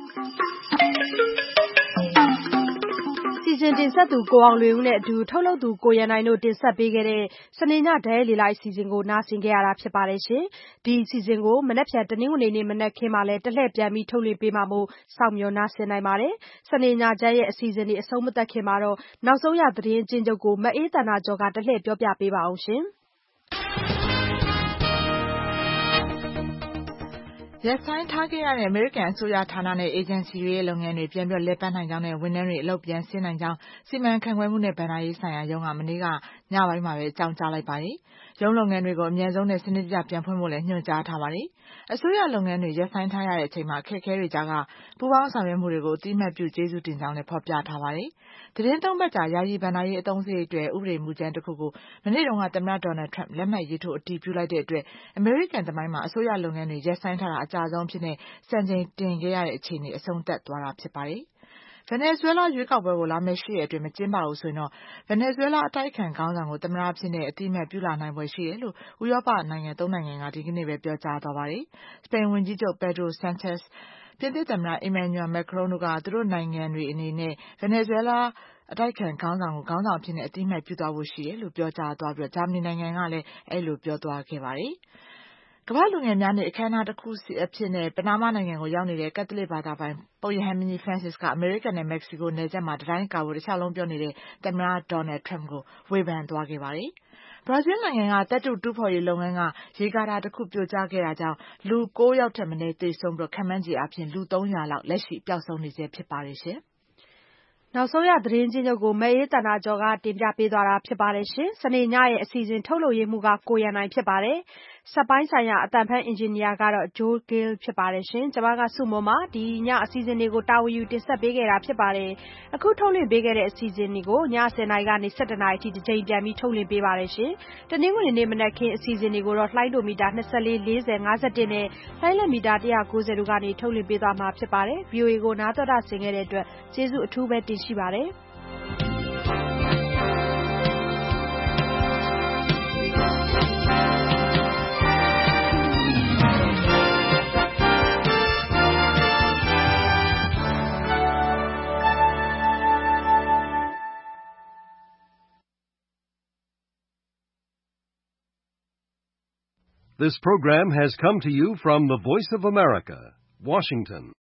Speaker 2: စီစဉ်တင်ဆက်သူကိုအောင်လွင်ဦးနဲ့အတူထုတ်လုပ်သူကိုရန်နိုင်တို့တင်ဆက်ပေးခဲ့တဲ့စနေညဒဲလီလိုက်အစီအစဉ်ကိုနားဆင်ကြရတာဖြစ်ပါတယ်ရှင်။ဒီအစီအစဉ်ကိုမနက်ဖြန်တနင်္ဂနွေနေ့မနက်ခင်းမှာလည်းတလှည့်ပြန်ပြီးထုတ်လွှင့်ပေးမှာမို့စောင့်မျှော်နားဆင်နိုင်ပါတယ်။စနေညကျရဲ့အစီအစဉ်ဒီအဆုံးမသက်ခင်မှာတော့နောက်ဆုံးရသတင်းချင်းချုပ်ကိုမအေးတနာကျော်ကတလှည့်ပြောပြပေးပါအောင်ရှင်။
Speaker 3: ရပ်ဆိုင်းထားခဲ့ရတဲ့အမေရိကန်အစိုးရဌာနနဲ့အေဂျင်စီတွေရဲ့လုပ်ငန်းတွေပြန်ပြီးလည်ပတ်နိုင်ကြောင်းနဲ့ဝန်ထမ်းတွေအလုပ်ပြန်ဆင်းနိုင်ကြောင်းစီမံခန့်ခွဲမှုနဲ့ဘဏ္ဍာရေးဆိုင်ရာရုံးကမနေ့ကညပိုင်းမှာပဲအကြောင်းကြားလိုက်ပါတယ်။ရုံးလုပ်ငန်းတွေကိုအမြန်ဆုံးနဲ့စနစ်တကျပြန်ဖွင့်ဖို့လည်းညွှန်ကြားထားပါတယ်။အစိုးရလုပ်ငန်းတွေရပ်ဆိုင်းထားရတဲ့အချိန်မှာအခက်အခဲတွေကြားကပူးပေါင်းဆောင်ရွက်မှုတွေကိုအတိအမှတ်ပြုကျေးဇူးတင်ကြောင်းလည်းဖော်ပြထားပါတယ်။သတင်းသုံးပတ်ကြာယာယီဘဏ္ဍာရေးအသုံးစရိတ်တွေဥပဒေမူကြမ်းတစ်ခုကိုမနေ့တုန်းကသမ္မတဒေါ်နယ်ထရမ့်လက်မှတ်ရေးထိုးအတည်ပြုလိုက်တဲ့အတွက်အမေရိကန်သမိုင်းမှာအစိုးရလုပ်ငန်းတွေရပ်ဆိုင်းထားတာအကြာဆုံးဖြစ်တဲ့စံချိန်တင်ခဲ့ရတဲ့အခြေအနေအဆုံးသတ်သွားတာဖြစ်ပါတယ်။ဗင်နီဇွဲလားရွေးကောက်ပွဲကိုလာမယ့်၈ရက်အတွင်းမကျင်းပဘူးဆိုရင်တော့ဗင်နီဇွဲလားအတိုက်အခံခေါင်းဆောင်ကိုသမ္မတအဖြစ်နဲ့အတိအမှတ်ပြုလာနိုင်ဖွယ်ရှိတယ်လို့ဥရောပနိုင်ငံသုံးနိုင်ငံကဒီကနေ့ပဲပြောကြားသွားပါတယ်။စပိန်ဝန်ကြီးချုပ်ပက်ဒရိုဆန်ချက်စ်ပြင်သစ်သမ္မတအီမန်နျူယ်မက်ခရုန်းတို့ကသူတို့နိုင်ငံတွေအနေနဲ့ဗင်နီဇွဲလားအတိုက်အခံခေါင်းဆောင်ကိုခေါင်းဆောင်အဖြစ်နဲ့အတိအမှတ်ပြုသွားဖို့ရှိတယ်လို့ပြောကြားသွားပြီးဂျာမနီနိုင်ငံကလည်းအဲ့လိုပြောသွားခဲ့ပါတယ်။ကမ္ဘာ့လူငယ်များနေ့အခမ်းအနားတစ်ခုအဖြစ်နဲ့ပနားမားနိုင်ငံကိုရောက်နေတဲ့ကက်သလစ်ဘာသာပိုင်ပုပ်ရဟန်းမင်းကြီးဖရန့်စစ်ကအမေရိကန်နဲ့မက္ကဆီကိုနယ်စပ်မှာတတိုင်းကာဖို့တစ်ခြားလုံးပြောနေတဲ့သမ္မတဒေါ်နယ်ထရမ့်ကိုဝေဖန်သွားခဲ့ပါတယ်။ဘရာဇီးနိုင်ငံကသတ္တုတူးဖော်ရေးလုပ်ငန်းကရေကာတာတစ်ခုပြိုကျခဲ့တာကြောင့်လူ၉ယောက်ထက်မနည်းသေဆုံးပြီးခန့်မှန်းခြေအဖြစ်လူ၃ရာလောက်လက်ရှိပျောက်ဆုံးနေဆဲဖြစ်ပါတယ်ရှင်။
Speaker 2: နောက်ဆုံးရသတင်းချင်းချုပ်ကိုမအေးတနာကျော်ကတင်ပြပေးသွားတာဖြစ်ပါတယ်ရှင်။စနေညရဲ့အစီအစဉ်ထုတ်လုပ်ရေးမှုကကိုရန်နိုင်ဖြစ်ပါတယ်။စက်ပိုင်းဆိုင်ရာအတန်ဖန်အင်ဂျင်နီယာကတော့ Joe Gill ဖြစ်ပါတယ်ရှင်။ကျွန်မကစုမုံမှာဒီညအစီအစဉ်တွေကိုတာဝန်ယူတင်ဆက်ပေးခဲ့တာဖြစ်ပါတယ်။အခုထုတ်လွှင့်ပေးခဲ့တဲ့အစီအစဉ်တွေကိုညဆယ်နာရီကနေဆယ့်တစ်နာရီအထိတစ်ကြိမ်ပြန်ပြီးထုတ်လွှင့်ပေးပါတယ်ရှင်။တနင်္ဂနွေနေ့မနက်ခင်းအစီအစဉ်တွေကိုတော့လှိုင်းဒိုမီတာ၂၄ ၄၀ ၅၁နဲ့လှိုင်းလက်မီတာ၁၉၀တို့ကနေထုတ်လွှင့်ပေးသွားမှာဖြစ်ပါတယ်။ V O A ကိုနားတော်တာဆင်ခဲ့တဲ့အတွက်ကျေးဇူးအထူးပဲတင်ရှိပါတယ်။
Speaker 1: This program has come to you from the Voice of America, Washington.